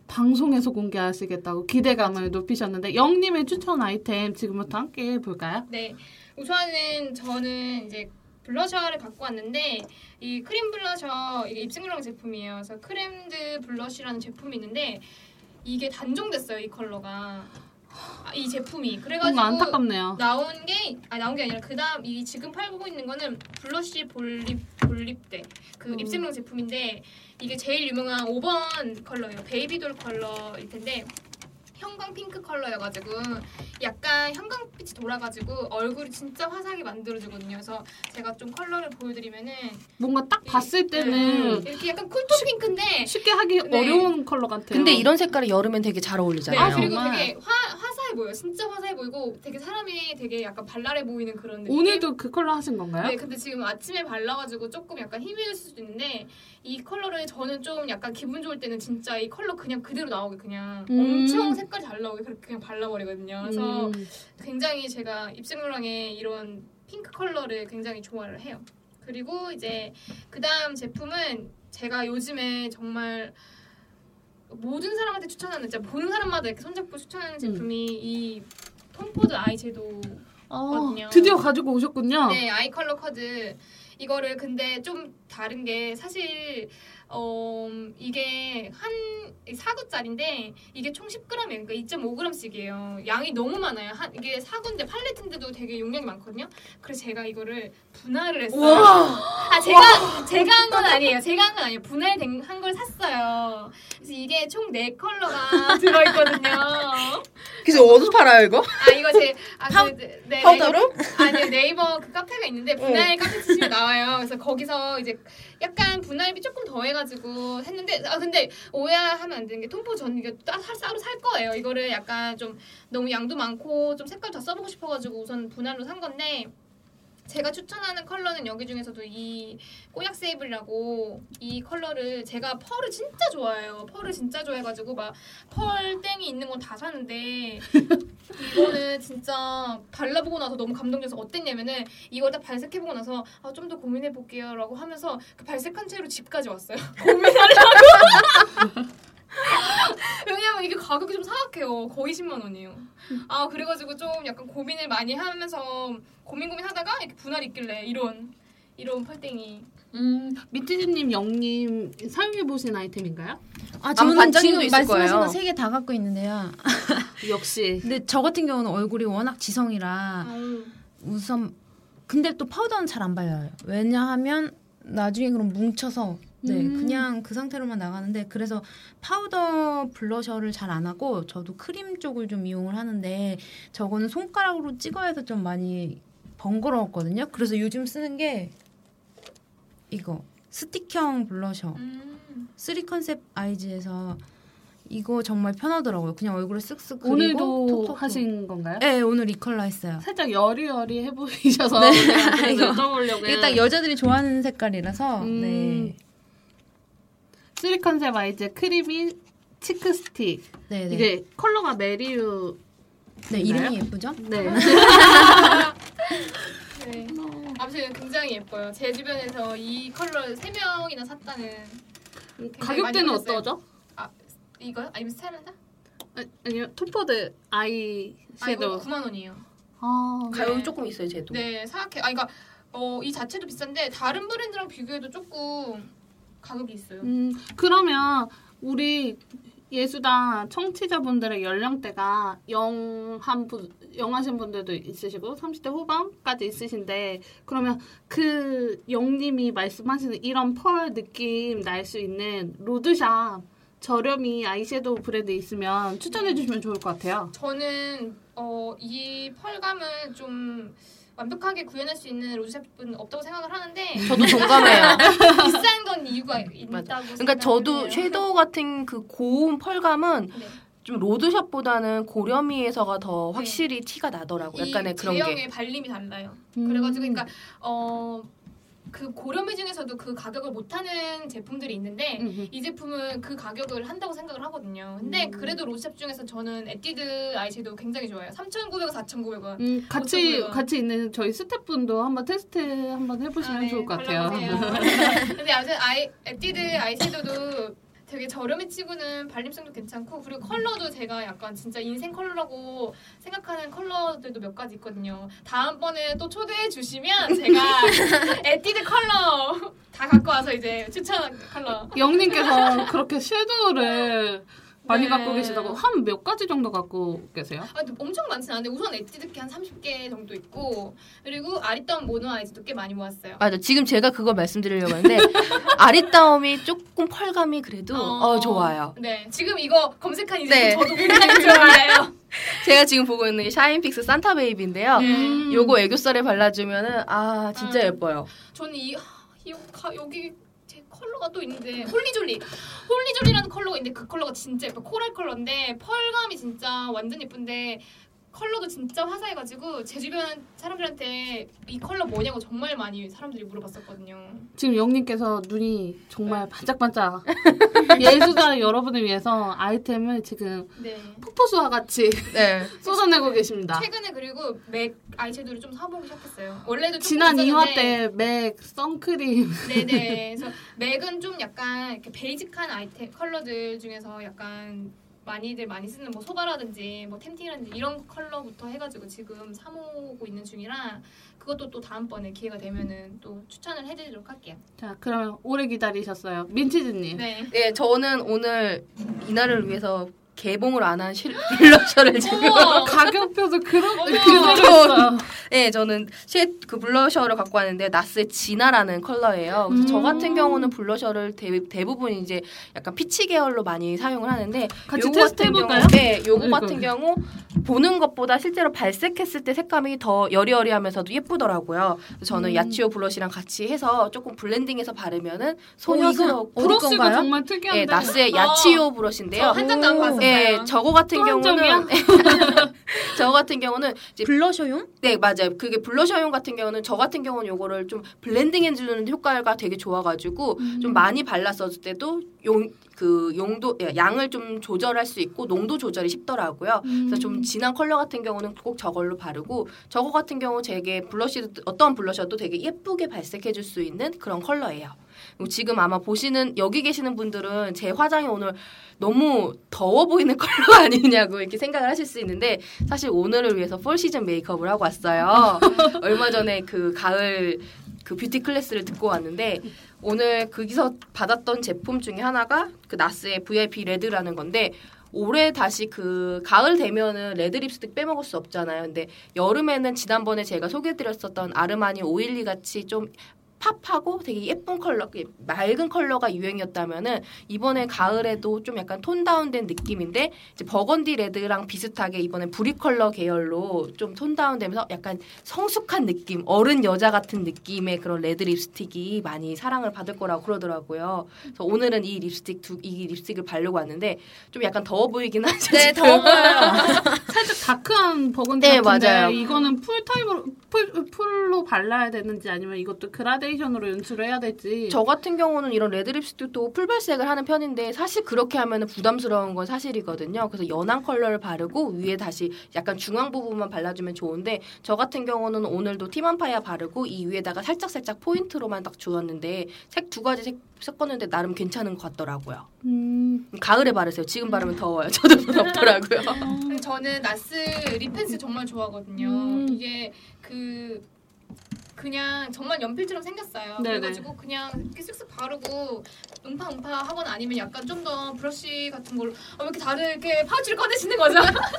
방송에서 공개하시겠다고 기대감을 높이셨는데 영님의 추천 아이템 지금부터 함께 볼까요? 네, 우선은 저는 이제 블러셔를 갖고 왔는데 이 크림 블러셔 이게 입생로랑 제품이에요. 그래서 크렘드 블러쉬라는 제품이 있는데 이게 단종됐어요. 이 컬러가. 아, 이 제품이 그래가지고 뭔가 안타깝네요. 나온 게 아 나온 게 아니라 그다음 이 지금 팔고 있는 거는 블러쉬 볼립 볼립대 그 음. 입생로 제품인데 이게 제일 유명한 오 번 컬러예요. 베이비돌 컬러일 텐데 형광 핑크 컬러여가지고 약간 형광빛이 돌아가지고 얼굴이 진짜 화사하게 만들어주거든요. 그래서 제가 좀 컬러를 보여드리면은 뭔가 딱 봤을 때는 네, 이렇게 약간 쿨톤 핑크인데 쉽게 하기 네. 어려운 컬러 같아요. 근데 이런 색깔이 여름엔 되게 잘 네, 어울리잖아요. 그리고 정말. 되게 화, 화사해 보여요. 진짜 화사해 보이고 되게 사람이 되게 약간 발랄해 보이는 그런 느낌. 오늘도 그 컬러 하신 건가요? 네, 근데 지금 아침에 발라가지고 조금 약간 힘이 들 수도 있는데 이 컬러를 저는 좀 약간 기분 좋을 때는 진짜 이 컬러 그냥 그대로 나오게 그냥 음. 엄청 색깔이 잘 나오게 그렇게 그냥 발라버리거든요. 그래서 음. 굉장히 제가 입생로랑의 이런 핑크 컬러를 굉장히 좋아를 해요. 그리고 이제 그 다음 제품은 제가 요즘에 정말 모든 사람한테 추천하는 진짜 보는 사람마다 이렇게 손잡고 추천하는 제품이 음. 이 톰포드 아이섀도우 어, 드디어 가지고 오셨군요. 네, 아이 컬러 커드. 이거를 근데 좀 다른 게 사실 어 이게 한 사 구짜리인데 이게 총 십 그램이에요. 그러니까 이 점 오 그램씩이에요. 양이 너무 많아요. 한 이게 사 구인데 팔레트인데도 되게 용량이 많거든요. 그래서 제가 이거를 분할을 했어요. 아 제가 제가 한 건 아니에요. 제가 한 건 아니에요. 분할한 걸 샀어요. 그래서 이게 총 네 컬러가 들어있거든요. 그래서 어디서 팔아요 이거? 아 이거 제 아, 파, 그, 네, 파우더로? 아니요 네이버 그 카페가 있는데 분할 카페 치시면 나와요. 그래서 거기서 이제 약간 분할비 조금 더 해가지고 했는데 아 근데 오해하면 안 되는 게 톰포 전 이게 따로 따로 살 거예요. 이거를 약간 좀 너무 양도 많고 좀 색깔 다 써보고 싶어가지고 우선 분할로 산 건데. 제가 추천하는 컬러는 여기 중에서도 이 꼬약 세이블이라고 이 컬러를 제가 펄을 진짜 좋아해요. 펄을 진짜 좋아해가지고 막 펄 땡이 있는 건 다 사는데 이거는 진짜 발라보고 나서 너무 감동돼서 어땠냐면은 이걸 딱 발색해보고 나서 아, 좀 더 고민해볼게요 라고 하면서 그 발색한 채로 집까지 왔어요. 고민하려고. 왜냐면 이게 가격이 좀 사악해요. 거의 십만 원이에요. 아 그래가지고 좀 약간 고민을 많이 하면서 고민 고민하다가 이렇게 분할 있길래 이런 이런 펄땡이. 음, 미티즈님, 영님 사용해보신 아이템인가요? 아 저는 반짝이도 지금 있을 말씀하신 거예요. 거 세 개 다 갖고 있는데요. 역시. 근데 저 같은 경우는 얼굴이 워낙 지성이라 음. 우선 근데 또 파우더는 잘 안 발려요. 왜냐하면 나중에 그럼 뭉쳐서 네 음. 그냥 그 상태로만 나가는데 그래서 파우더 블러셔를 잘 안 하고 저도 크림 쪽을 좀 이용을 하는데 저거는 손가락으로 찍어야 해서 좀 많이 번거로웠거든요. 그래서 요즘 쓰는 게 이거 스틱형 블러셔 음. 쓰리 컨셉 아이즈에서 이거 정말 편하더라고요. 그냥 얼굴에 쓱쓱 그리고 오늘도 톡톡 하신 건가요? 네 오늘 이 컬러 했어요. 살짝 여리여리 해보이셔서 네. 이거 여쭤보려고 이게 딱 여자들이 좋아하는 색깔이라서 음. 네. 쓰리 컨셉 아이즈 크리미 치크 스틱. 네, 네. 이게 컬러가 메리유. 네, 이름이 예쁘죠? 네. 네. 아무튼 굉장히 예뻐요. 제 주변에서 이 컬러를 세 명이나 샀다는. 가격대는 많이 어떠죠? 아 이거요? 아니면 스타일한다? 아, 아니요 톰포드 아이 아 이거 섀도우. 구만 원이에요. 아, 가격이 네. 조금 있어요 쟤도. 네, 사악해. 아, 그러니까 어, 이 자체도 비싼데 다른 브랜드랑 비교해도 조금 가격이 있어요. 음, 그러면 우리 예수다 청취자분들의 연령대가 영한 분, 영하신 분들도 있으시고 삼십 대 후반까지 있으신데 그러면 그 영님이 말씀하시는 이런 펄 느낌 날 수 있는 로드샵 저렴이 아이섀도우 브랜드 있으면 추천해 주시면 좋을 것 같아요. 저는 어, 이 펄감을 좀 완벽하게 구현할 수 있는 로드샵은 없다고 생각을 하는데 저도 동감해요. 비싼 건 이유가 있다고 그러니까 생각을 저도 해요. 섀도우 같은 그 고운 펄감은 네. 좀 로드샵보다는 고렴이에서가 더 확실히 네. 티가 나더라고. 약간의 그런 제형의 게. 발림이 달라요. 음. 그래가지고 그러니까 어. 그 고렴이 중에서도 그 가격을 못하는 제품들이 있는데 음. 이 제품은 그 가격을 한다고 생각을 하거든요. 근데 음. 그래도 로드샵 중에서 저는 에뛰드 아이섀도우 굉장히 좋아해요. 삼천구백 원, 사천구백 원. 음, 같이 오천구백 원. 같이 있는 저희 스태프분도 한번 테스트 한번 해보시면 아, 네. 좋을 것 같아요. 골라보세요. 근데 아무튼 아이, 에뛰드 아이섀도우도 되게 저렴해 치고는 발림성도 괜찮고 그리고 컬러도 제가 약간 진짜 인생 컬러라고 생각하는 컬러들도 몇 가지 있거든요. 다음번에 또 초대해 주시면 제가 에뛰드 컬러 다 갖고 와서 이제 추천한 컬러. 영님께서 그렇게 섀도우를 많이 네. 갖고 계시다고 한 몇 가지 정도 갖고 계세요? 아, 근데 엄청 많지는 않은데 우선 에뛰드 한 삼십 개 정도 있고 그리고 아리따움 모노 아이즈도 꽤 많이 모았어요. 맞아. 지금 제가 그걸 말씀드리려고 하는데 아리따움이 조금 펄감이 그래도 어, 어 좋아요. 네, 지금 이거 검색한 이제 네. 저도 굉장히 좋아해요. 제가 지금 보고 있는 게 샤인픽스 산타 베이비인데요. 음. 요거 애교살에 발라주면은 아 진짜 아. 예뻐요. 저는 이, 이 가- 여기 제 컬러가 또 있는데 홀리졸리 홀리졸리라는 컬러가 있는데 그 컬러가 진짜 예뻐. 코랄 컬러인데 펄감이 진짜 완전 예쁜데 컬러도 진짜 화사해가지고 제 주변 사람들한테 이 컬러 뭐냐고 정말 많이 사람들이 물어봤었거든요. 지금 영님께서 눈이 정말 반짝반짝 예술가 여러분을 위해서 아이템을 지금 네. 폭포수와 같이 네. 쏟아내고 계십니다. 최근에 그리고 맥 아이섀도우를 좀 사보기 시작했어요. 원래도 조금 지난 이 화 있었는데 때 맥 선크림 네네. 그래서 맥은 좀 약간 이렇게 베이직한 아이템 컬러들 중에서 약간 많이들 많이 쓰는 뭐 소바라든지 뭐 템팅이라든지 이런 컬러부터 해가지고 지금 사모으고 있는 중이라 그것도 또 다음번에 기회가 되면은 또 추천을 해드리도록 할게요. 자, 그러면 오래 기다리셨어요. 민치즈님. 네. 네, 저는 오늘 이날을 위해서 개봉을 안 한 블러셔를 지금 어머. 가격표도 그런 어머. 그대로 있어요. 네, 저는 쉐 그 블러셔를 갖고 왔는데 나스의 진아라는 컬러예요. 그래서 음. 저 같은 경우는 블러셔를 대, 대부분 이제 약간 피치 계열로 많이 사용을 하는데 같이 요거 테스트 같은 해볼까요? 경우, 네, 요거 이거. 같은 경우 보는 것보다 실제로 발색했을 때 색감이 더 여리여리하면서도 예쁘더라고요. 그래서 저는 음. 야치오 블러시랑 같이 해서 조금 블렌딩해서 바르면은 이거 소녀스럽고 어디 브러쉬가 건가요? 정말 특이한데. 네, 나스의 어. 야치오 저 브러쉬인데요. 한 장도 안 봤어요. 네, 저거 같은 또 경우는 한정이야? 저 같은 경우는 이제 블러셔용? 네, 맞아요. 그게 블러셔용 같은 경우는 저 같은 경우는 요거를 좀 블렌딩 해주는 효과가 되게 좋아가지고 음. 좀 많이 발랐었을 때도 용, 그 용도, 예, 양을 좀 조절할 수 있고 농도 조절이 쉽더라고요. 음. 그래서 좀 진한 컬러 같은 경우는 꼭 저걸로 바르고 저거 같은 경우 제게 블러쉬도 어떤 블러셔도 되게 예쁘게 발색해줄 수 있는 그런 컬러예요. 그리고 지금 아마 보시는 여기 계시는 분들은 제 화장이 오늘 너무 더워 보이는 컬러가 아니냐고 이렇게 생각을 하실 수 있는데 사실 오늘을 위해서 폴 시즌 메이크업을 하고 왔어요. 얼마 전에 그 가을 그 뷰티 클래스를 듣고 왔는데 오늘 거기서 받았던 제품 중에 하나가 그 나스의 브이아이피 레드라는 건데 올해 다시 그 가을 되면은 레드 립스틱 빼먹을 수 없잖아요. 근데 여름에는 지난번에 제가 소개해드렸었던 아르마니 오일리 같이 좀 팝하고 되게 예쁜 컬러, 맑은 컬러가 유행이었다면은 이번에 가을에도 좀 약간 톤 다운된 느낌인데 이제 버건디 레드랑 비슷하게 이번에 브릭 컬러 계열로 좀 톤 다운되면서 약간 성숙한 느낌, 어른 여자 같은 느낌의 그런 레드 립스틱이 많이 사랑을 받을 거라고 그러더라고요. 그래서 오늘은 이 립스틱 두, 이 립스틱을 바르고 왔는데 좀 약간 더워 보이긴 하죠. 네, 더워 보여요. 살짝 다크한 버건디 네, 같은데 맞아요. 이거는 풀타입으로 풀, 풀로 발라야 되는지 아니면 이것도 그라데이션으로 연출을 해야 될지. 저 같은 경우는 이런 레드 립스틱도 풀발색을 하는 편인데 사실 그렇게 하면 부담스러운 건 사실이거든요. 그래서 연한 컬러를 바르고 위에 다시 약간 중앙 부분만 발라주면 좋은데 저 같은 경우는 오늘도 티만파야 바르고 이 위에다가 살짝살짝 포인트로만 딱 주었는데 색 두 가지 색 섞었는데 나름 괜찮은 것 같더라고요. 음. 가을에 바르세요. 지금 바르면 더워요. 저도 부럽더라고요. 근데 저는 나스 립펜슬 정말 좋아하거든요. 음. 이게 그 그냥 정말 연필처럼 생겼어요. 네네. 그래가지고 그냥 이렇게 쓱쓱 바르고 음파 음파 하거나 아니면 약간 좀 더 브러쉬 같은 걸로 아, 왜 이렇게 다들 이렇게 파우치를 꺼내시는 거죠?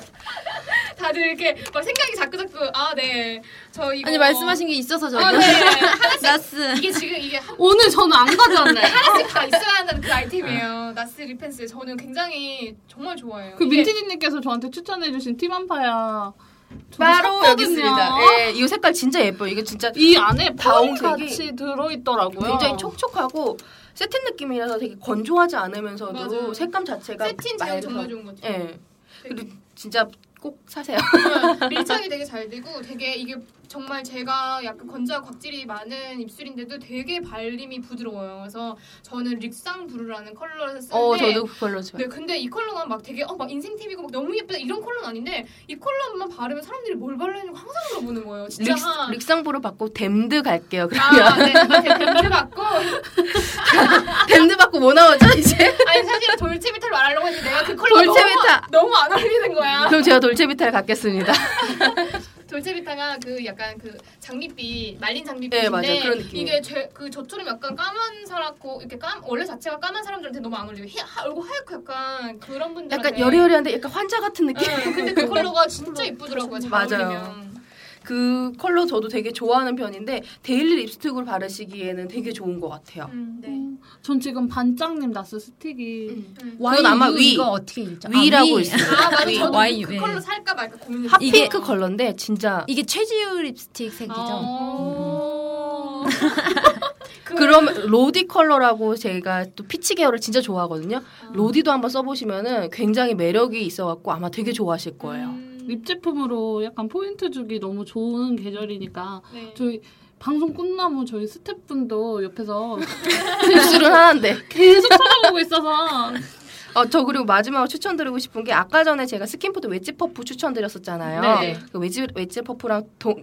다들 이렇게 막 생각이 자꾸 자꾸 아 네 저 이거 아니 말씀하신 게 있어서 저희가 아, 네. 하나씩 나스 이게 지금 이게 한, 오늘 저는 안 가져왔네. 하나씩 다 있어야 하는 그 아이템이에요. 나스 립펜슬 저는 굉장히 정말 좋아해요. 그 이게 민지님께서 저한테 추천해주신 티만파야 저도 바로 여기 샀거든요. 있습니다. 예, 이 색깔 진짜 예뻐요. 이게 진짜 이 안에 파운 다홍색이 같이 들어있더라고요. 굉장히 촉촉하고 세틴 느낌이라서 되게 건조하지 않으면서도 맞아요. 색감 자체가 세틴 제형 맑아서- 정말 좋은 거죠. 예. 그리고 진짜 꼭 사세요. 밀착이 되게 잘 되고 되게 이게 정말 제가 약간 건조하고 각질이 많은 입술인데도 되게 발림이 부드러워요. 그래서 저는 릭상 브루라는 컬러를 쓰는데 어, 저도 그 컬러 좋아해요. 네, 근데 이 컬러가 막 되게 어, 막 인생팁이고 막 너무 예쁘다 이런 컬러는 아닌데 이 컬러만 바르면 사람들이 뭘 발라야 하는지 항상 물어보는 거예요. 진짜 릭, 한 릭상브로 받고 댐드 갈게요. 그러면 아, 네, 밴드 받고 댐드 받고 뭐 나오죠 이제? 아니 사실은 돌체비타를 말하려고 했는데 내가 그 컬러가 돌체비타! 너무, 너무 안 어울리는 거야. 그럼 제가 돌체비타를 갖겠습니다. 돌체비타가 그 약간 그 장밋빛 말린 네, 장밋빛인데 맞아요. 그런 느낌이에요. 이게 제, 그 저처럼 약간 까만 사람고 이렇게 까 원래 자체가 까만 사람들한테 너무 안 어울리고 히, 하, 얼굴 하얗고 약간 그런 분들한테 약간 여리여리한데 약간 환자 같은 느낌. 응, 근데 그 컬러가 진짜 이쁘더라고요. 잘 맞아요. 어울리면. 그 컬러 저도 되게 좋아하는 편인데 데일리 립스틱으로 바르시기에는 되게 좋은 것 같아요. 음, 네. 음, 전 지금 반짝님 나스 스틱이 음. 음. 그건 아마 위. 이거 어떻게 읽죠? 위라고 아, 위. 있어요. 아 맞아. 위. 저도 와이, 그 네. 컬러 살까 말까 고민했어요. 핫핑크 컬러인데 진짜 이게 최지우 립스틱 색이죠. 어... 그... 그럼 로디 컬러라고 제가 또 피치 계열을 진짜 좋아하거든요. 아. 로디도 한번 써보시면은 굉장히 매력이 있어갖고 아마 되게 좋아하실 거예요. 음... 립 제품으로 약간 포인트 주기 너무 좋은 계절이니까 네. 저희 방송 끝나면 저희 스태프분도 옆에서 입술은 하나인데. 계속 찾아보고 있어서 어, 저 그리고 마지막으로 추천드리고 싶은 게 아까 전에 제가 스킨푸드 웨지 퍼프 추천드렸었잖아요. 네. 그 웨지, 웨지 퍼프랑 동,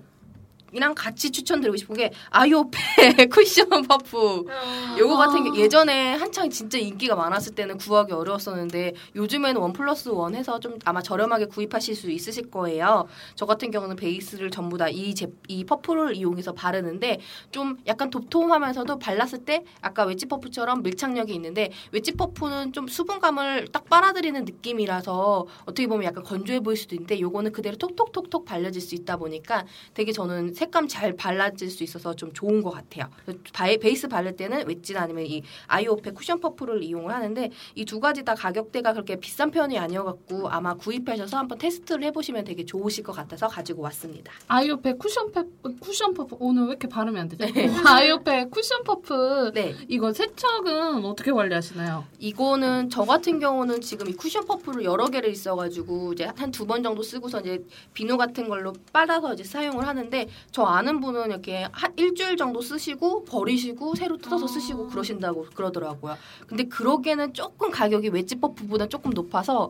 이랑 같이 추천드리고 싶은 게 아이오페 쿠션 퍼프. 어... 요거 같은 게 예전에 한창 진짜 인기가 많았을 때는 구하기 어려웠었는데 요즘에는 원 플러스 원 해서 좀 아마 저렴하게 구입하실 수 있으실 거예요. 저 같은 경우는 베이스를 전부 다 이 이 퍼프를 이용해서 바르는데 좀 약간 도톰하면서도 발랐을 때 아까 웨지 퍼프처럼 밀착력이 있는데 웨지 퍼프는 좀 수분감을 딱 빨아들이는 느낌이라서 어떻게 보면 약간 건조해 보일 수도 있는데 요거는 그대로 톡톡톡톡 발려질 수 있다 보니까 되게 저는 색감 잘 발라질 수 있어서 좀 좋은 것 같아요. 바이, 베이스 바를 때는 웨지나 아니면 이 아이오페 쿠션 퍼프를 이용을 하는데 이 두 가지 다 가격대가 그렇게 비싼 편이 아니어갖고 아마 구입하셔서 한번 테스트를 해보시면 되게 좋으실 것 같아서 가지고 왔습니다. 아이오페 쿠션 퍼프 쿠션 퍼프 오늘 왜 이렇게 발음이 안 되죠? 아이오페 쿠션 퍼프 네. 이거 세척은 어떻게 관리하시나요? 이거는 저 같은 경우는 지금 이 쿠션 퍼프를 여러 개를 있어가지고 이제 한 두 번 정도 쓰고서 이제 비누 같은 걸로 빨아서 이제 사용을 하는데 저 아는 분은 이렇게 한 일주일 정도 쓰시고 버리시고 새로 뜯어서 쓰시고 그러신다고 그러더라고요. 근데 그러기에는 조금 가격이 웨지 퍼프보다 조금 높아서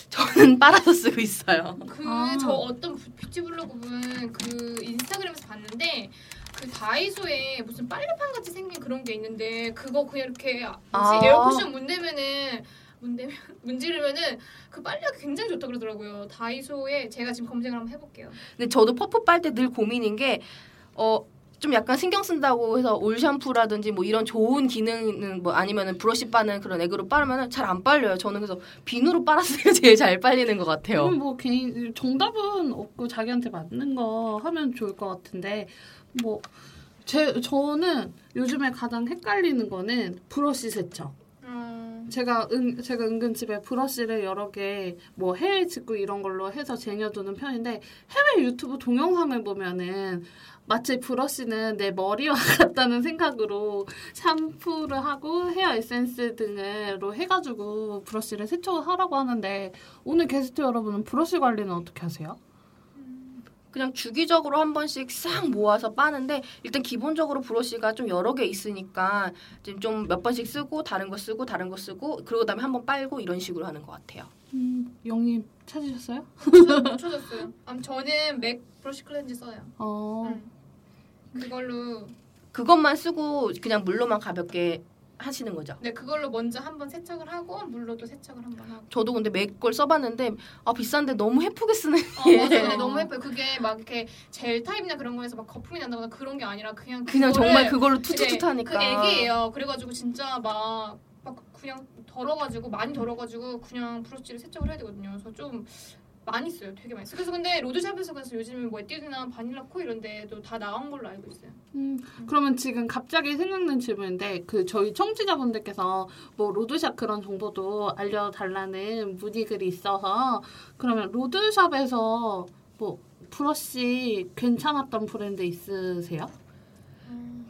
저는 빨아서 쓰고 있어요. 그 아. 저 어떤 뷰티 블로그분 그 인스타그램에서 봤는데 그 다이소에 무슨 빨래판 같이 생긴 그런 게 있는데 그거 그냥 이렇게 뭐지 아. 에어쿠션 문대면은 문대면 문지르면은 그 빨래가 굉장히 좋다 그러더라고요. 다이소에 제가 지금 검색을 한번 해볼게요. 근데 저도 퍼프 빨 때 늘 고민인 게 어. 좀 약간 신경 쓴다고 해서 올 샴푸라든지 뭐 이런 좋은 기능은 뭐 아니면은 브러쉬 빠는 그런 액으로 빠르면은 잘 안 빨려요. 저는 그래서 비누로 빨았을 때 제일 잘 빨리는 것 같아요. 그럼 뭐 개인 정답은 없고 자기한테 맞는 거 하면 좋을 것 같은데 뭐 제 저는 요즘에 가장 헷갈리는 거는 브러쉬 세척. 음. 제가 은 제가 은근 집에 브러쉬를 여러 개 뭐 해외 직구 이런 걸로 해서 쟁여두는 편인데 해외 유튜브 동영상을 보면은 마치 브러쉬는 내 머리와 같다는 생각으로 샴푸를 하고 헤어 에센스 등으로 해가지고 브러쉬를 세척을 하라고 하는데 오늘 게스트 여러분은 브러쉬 관리는 어떻게 하세요? 그냥 주기적으로 한 번씩 싹 모아서 빠는데 일단 기본적으로 브러쉬가 좀 여러 개 있으니까 좀 몇 번씩 쓰고 다른 거 쓰고 다른 거 쓰고 그러고 그다음에 한 번 빨고 이런 식으로 하는 것 같아요. 음, 영님 찾으셨어요? 저는 못 찾았어요. 아, 저는 맥 브러쉬 클렌즈 써요. 어, 음. 그걸로 그것만 쓰고 그냥 물로만 가볍게 하시는 거죠. 네 그걸로 먼저 한번 세척을 하고 물로도 세척을 한번 하고. 저도 근데 맥 걸 써봤는데 아 비싼데 너무 해프게 쓰네. 어, 맞아요. 네, 너무 예뻐요. 그게 막 이렇게 젤 타입이나 그런 거에서 막 거품이 난다거나 그런 게 아니라 그냥 그냥 그거를- 정말 그걸로 네, 투투투하니까. 그 애기예요. 그래가지고 진짜 막, 막 그냥 덜어가지고 많이 덜어가지고 그냥 브러쉬를 세척을 해야 되거든요. 그래서 좀 많이 써요. 되게 많이 써요. 그래서 근데 로드샵에서 그래서 요즘은 뭐 에뛰드나 바닐라코 이런 데도 다 나온 걸로 알고 있어요. 음, 그러면 지금 갑자기 생각난 질문인데 그 저희 청취자분들께서 뭐 로드샵 그런 정보도 알려달라는 문의글이 있어서 그러면 로드샵에서 뭐 브러쉬 괜찮았던 브랜드 있으세요? 음,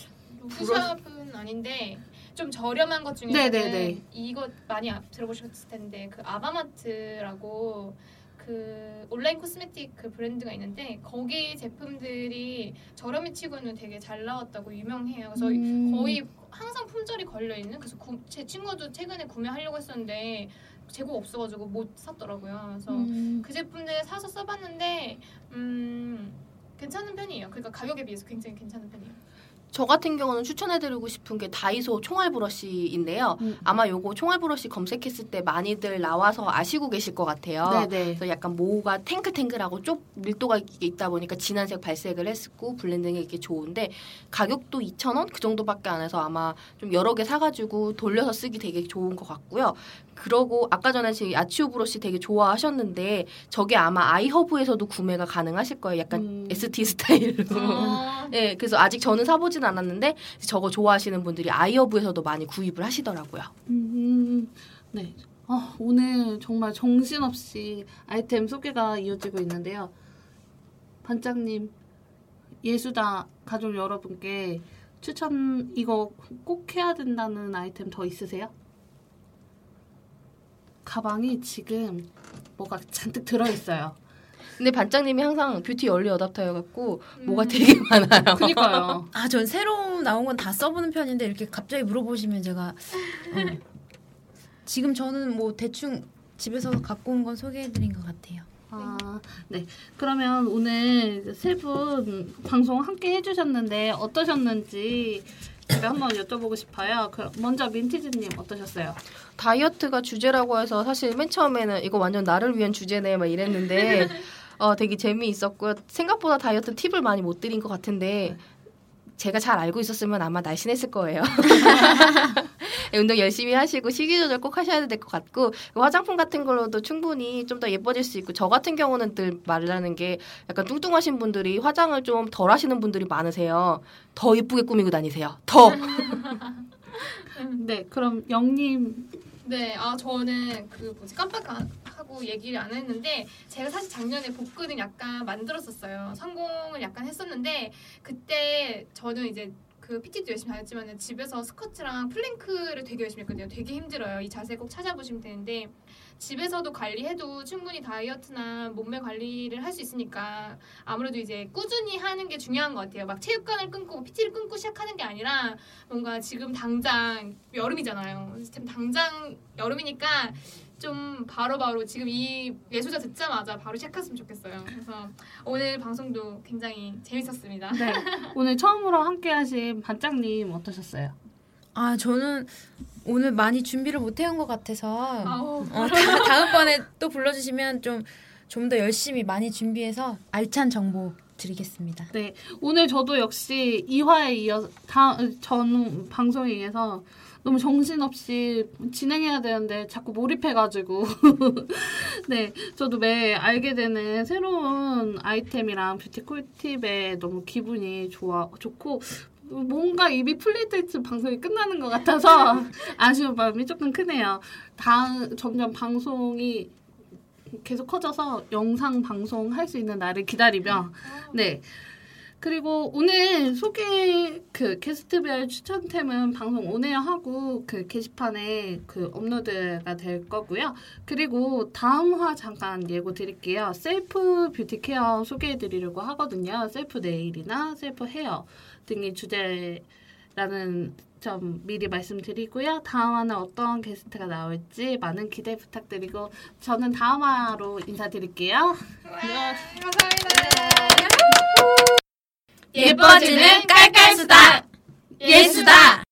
로드샵은 아닌데 좀 저렴한 것 중에서는 네네네. 이거 많이 아- 들어보셨을 텐데 그 아바마트라고 그 온라인 코스메틱 그 브랜드가 있는데 거기 제품들이 저렴이 치고는 되게 잘 나왔다고 유명해요. 그래서 음. 거의 항상 품절이 걸려 있는. 그래서 구, 제 친구도 최근에 구매하려고 했었는데 재고가 없어가지고 못 샀더라고요. 그래서 음. 그 제품들 사서 써봤는데 음, 괜찮은 편이에요. 그러니까 가격에 비해서 굉장히 괜찮은 편이에요. 저 같은 경우는 추천해드리고 싶은 게 다이소 총알 브러쉬인데요. 음. 아마 요거 총알 브러쉬 검색했을 때 많이들 나와서 아시고 계실 것 같아요. 네네. 그래서 약간 모가 탱글탱글하고 쪽 밀도가 있다 보니까 진한색 발색을 했고 블렌딩이 이렇게 좋은데 가격도 이천 원 그 정도밖에 안 해서 아마 좀 여러 개 사가지고 돌려서 쓰기 되게 좋은 것 같고요. 그러고 아까 전에 지금 아치오 브러쉬 되게 좋아하셨는데 저게 아마 아이허브에서도 구매가 가능하실 거예요. 약간 음. 에스티 스타일로. 어, 네, 그래서 아직 저는 사보진 않았는데 저거 좋아하시는 분들이 아이허브에서도 많이 구입을 하시더라고요. 음, 네. 어, 오늘 정말 정신없이 아이템 소개가 이어지고 있는데요. 반장님, 예수다 가족 여러분께 추천 이거 꼭 해야 된다는 아이템 더 있으세요? 가방이 지금 뭐가 잔뜩 들어있어요. 근데 반장님이 항상 뷰티 얼리 어답터여갖고 음. 뭐가 되게 많아요. 그니까요. 아, 전 새로 나온 건 다 써보는 편인데 이렇게 갑자기 물어보시면 제가 어. 지금 저는 뭐 대충 집에서 갖고 온 건 소개해드린 것 같아요. 아, 네. 그러면 오늘 세 분 방송 함께 해주셨는데 어떠셨는지 제가 한번 여쭤보고 싶어요. 그 먼저 민티즈님 어떠셨어요? 다이어트가 주제라고 해서 사실 맨 처음에는 이거 완전 나를 위한 주제네 막 이랬는데 어, 되게 재미있었고요. 생각보다 다이어트 팁을 많이 못 드린 것 같은데 제가 잘 알고 있었으면 아마 날씬했을 거예요. 운동 열심히 하시고 식이 조절 꼭 하셔야 될 것 같고 화장품 같은 걸로도 충분히 좀 더 예뻐질 수 있고 저 같은 경우는 늘 말하는 게 약간 뚱뚱하신 분들이 화장을 좀 덜 하시는 분들이 많으세요. 더 예쁘게 꾸미고 다니세요. 더. 네, 그럼 영님. 네, 아 저는 그 뭐지 깜빡하고 얘기를 안 했는데 제가 사실 작년에 복근을 약간 만들었었어요. 성공을 약간 했었는데 그때 저는 이제 그 피티도 열심히 다녔지만 집에서 스쿼트랑 플랭크를 되게 열심히 했거든요. 되게 힘들어요. 이 자세 꼭 찾아보시면 되는데 집에서도 관리해도 충분히 다이어트나 몸매 관리를 할 수 있으니까 아무래도 이제 꾸준히 하는 게 중요한 것 같아요. 막 체육관을 끊고 피티를 끊고 시작하는 게 아니라 뭔가 지금 당장 여름이잖아요. 지금 당장 여름이니까 좀 바로바로 지금 이 예술자 듣자마자 바로 시작했으면 좋겠어요. 그래서 오늘 방송도 굉장히 재밌었습니다. 네, 오늘 처음으로 함께하신 반장님 어떠셨어요? 아, 저는 오늘 많이 준비를 못 해온 것 같아서 아우. 어, 다, 다음번에 또 불러주시면 좀 좀 더 열심히 많이 준비해서 알찬 정보 드리겠습니다. 네, 오늘 저도 역시 이 화에 이어서 다, 전 방송에 의해서 너무 정신없이 진행해야 되는데 자꾸 몰입해가지고 네, 저도 매 알게 되는 새로운 아이템이랑 뷰티 꿀팁에 너무 기분이 좋아 좋고 뭔가 입이 풀릴 때쯤 방송이 끝나는 것 같아서 아쉬운 마음이 조금 크네요. 다음 점점 방송이 계속 커져서 영상 방송 할 수 있는 날을 기다리며 네. 그리고 오늘 소개 그 게스트별 추천템은 방송 온에어 하고 그 게시판에 그 업로드가 될 거고요. 그리고 다음 화 잠깐 예고 드릴게요. 셀프 뷰티 케어 소개해 드리려고 하거든요. 셀프 네일이나 셀프 헤어 등이 주제라는 점 미리 말씀드리고요. 다음 화는 어떤 게스트가 나올지 많은 기대 부탁드리고 저는 다음 화로 인사드릴게요. 와, 감사합니다. 예뻐지는 깔깔수다. 예수다.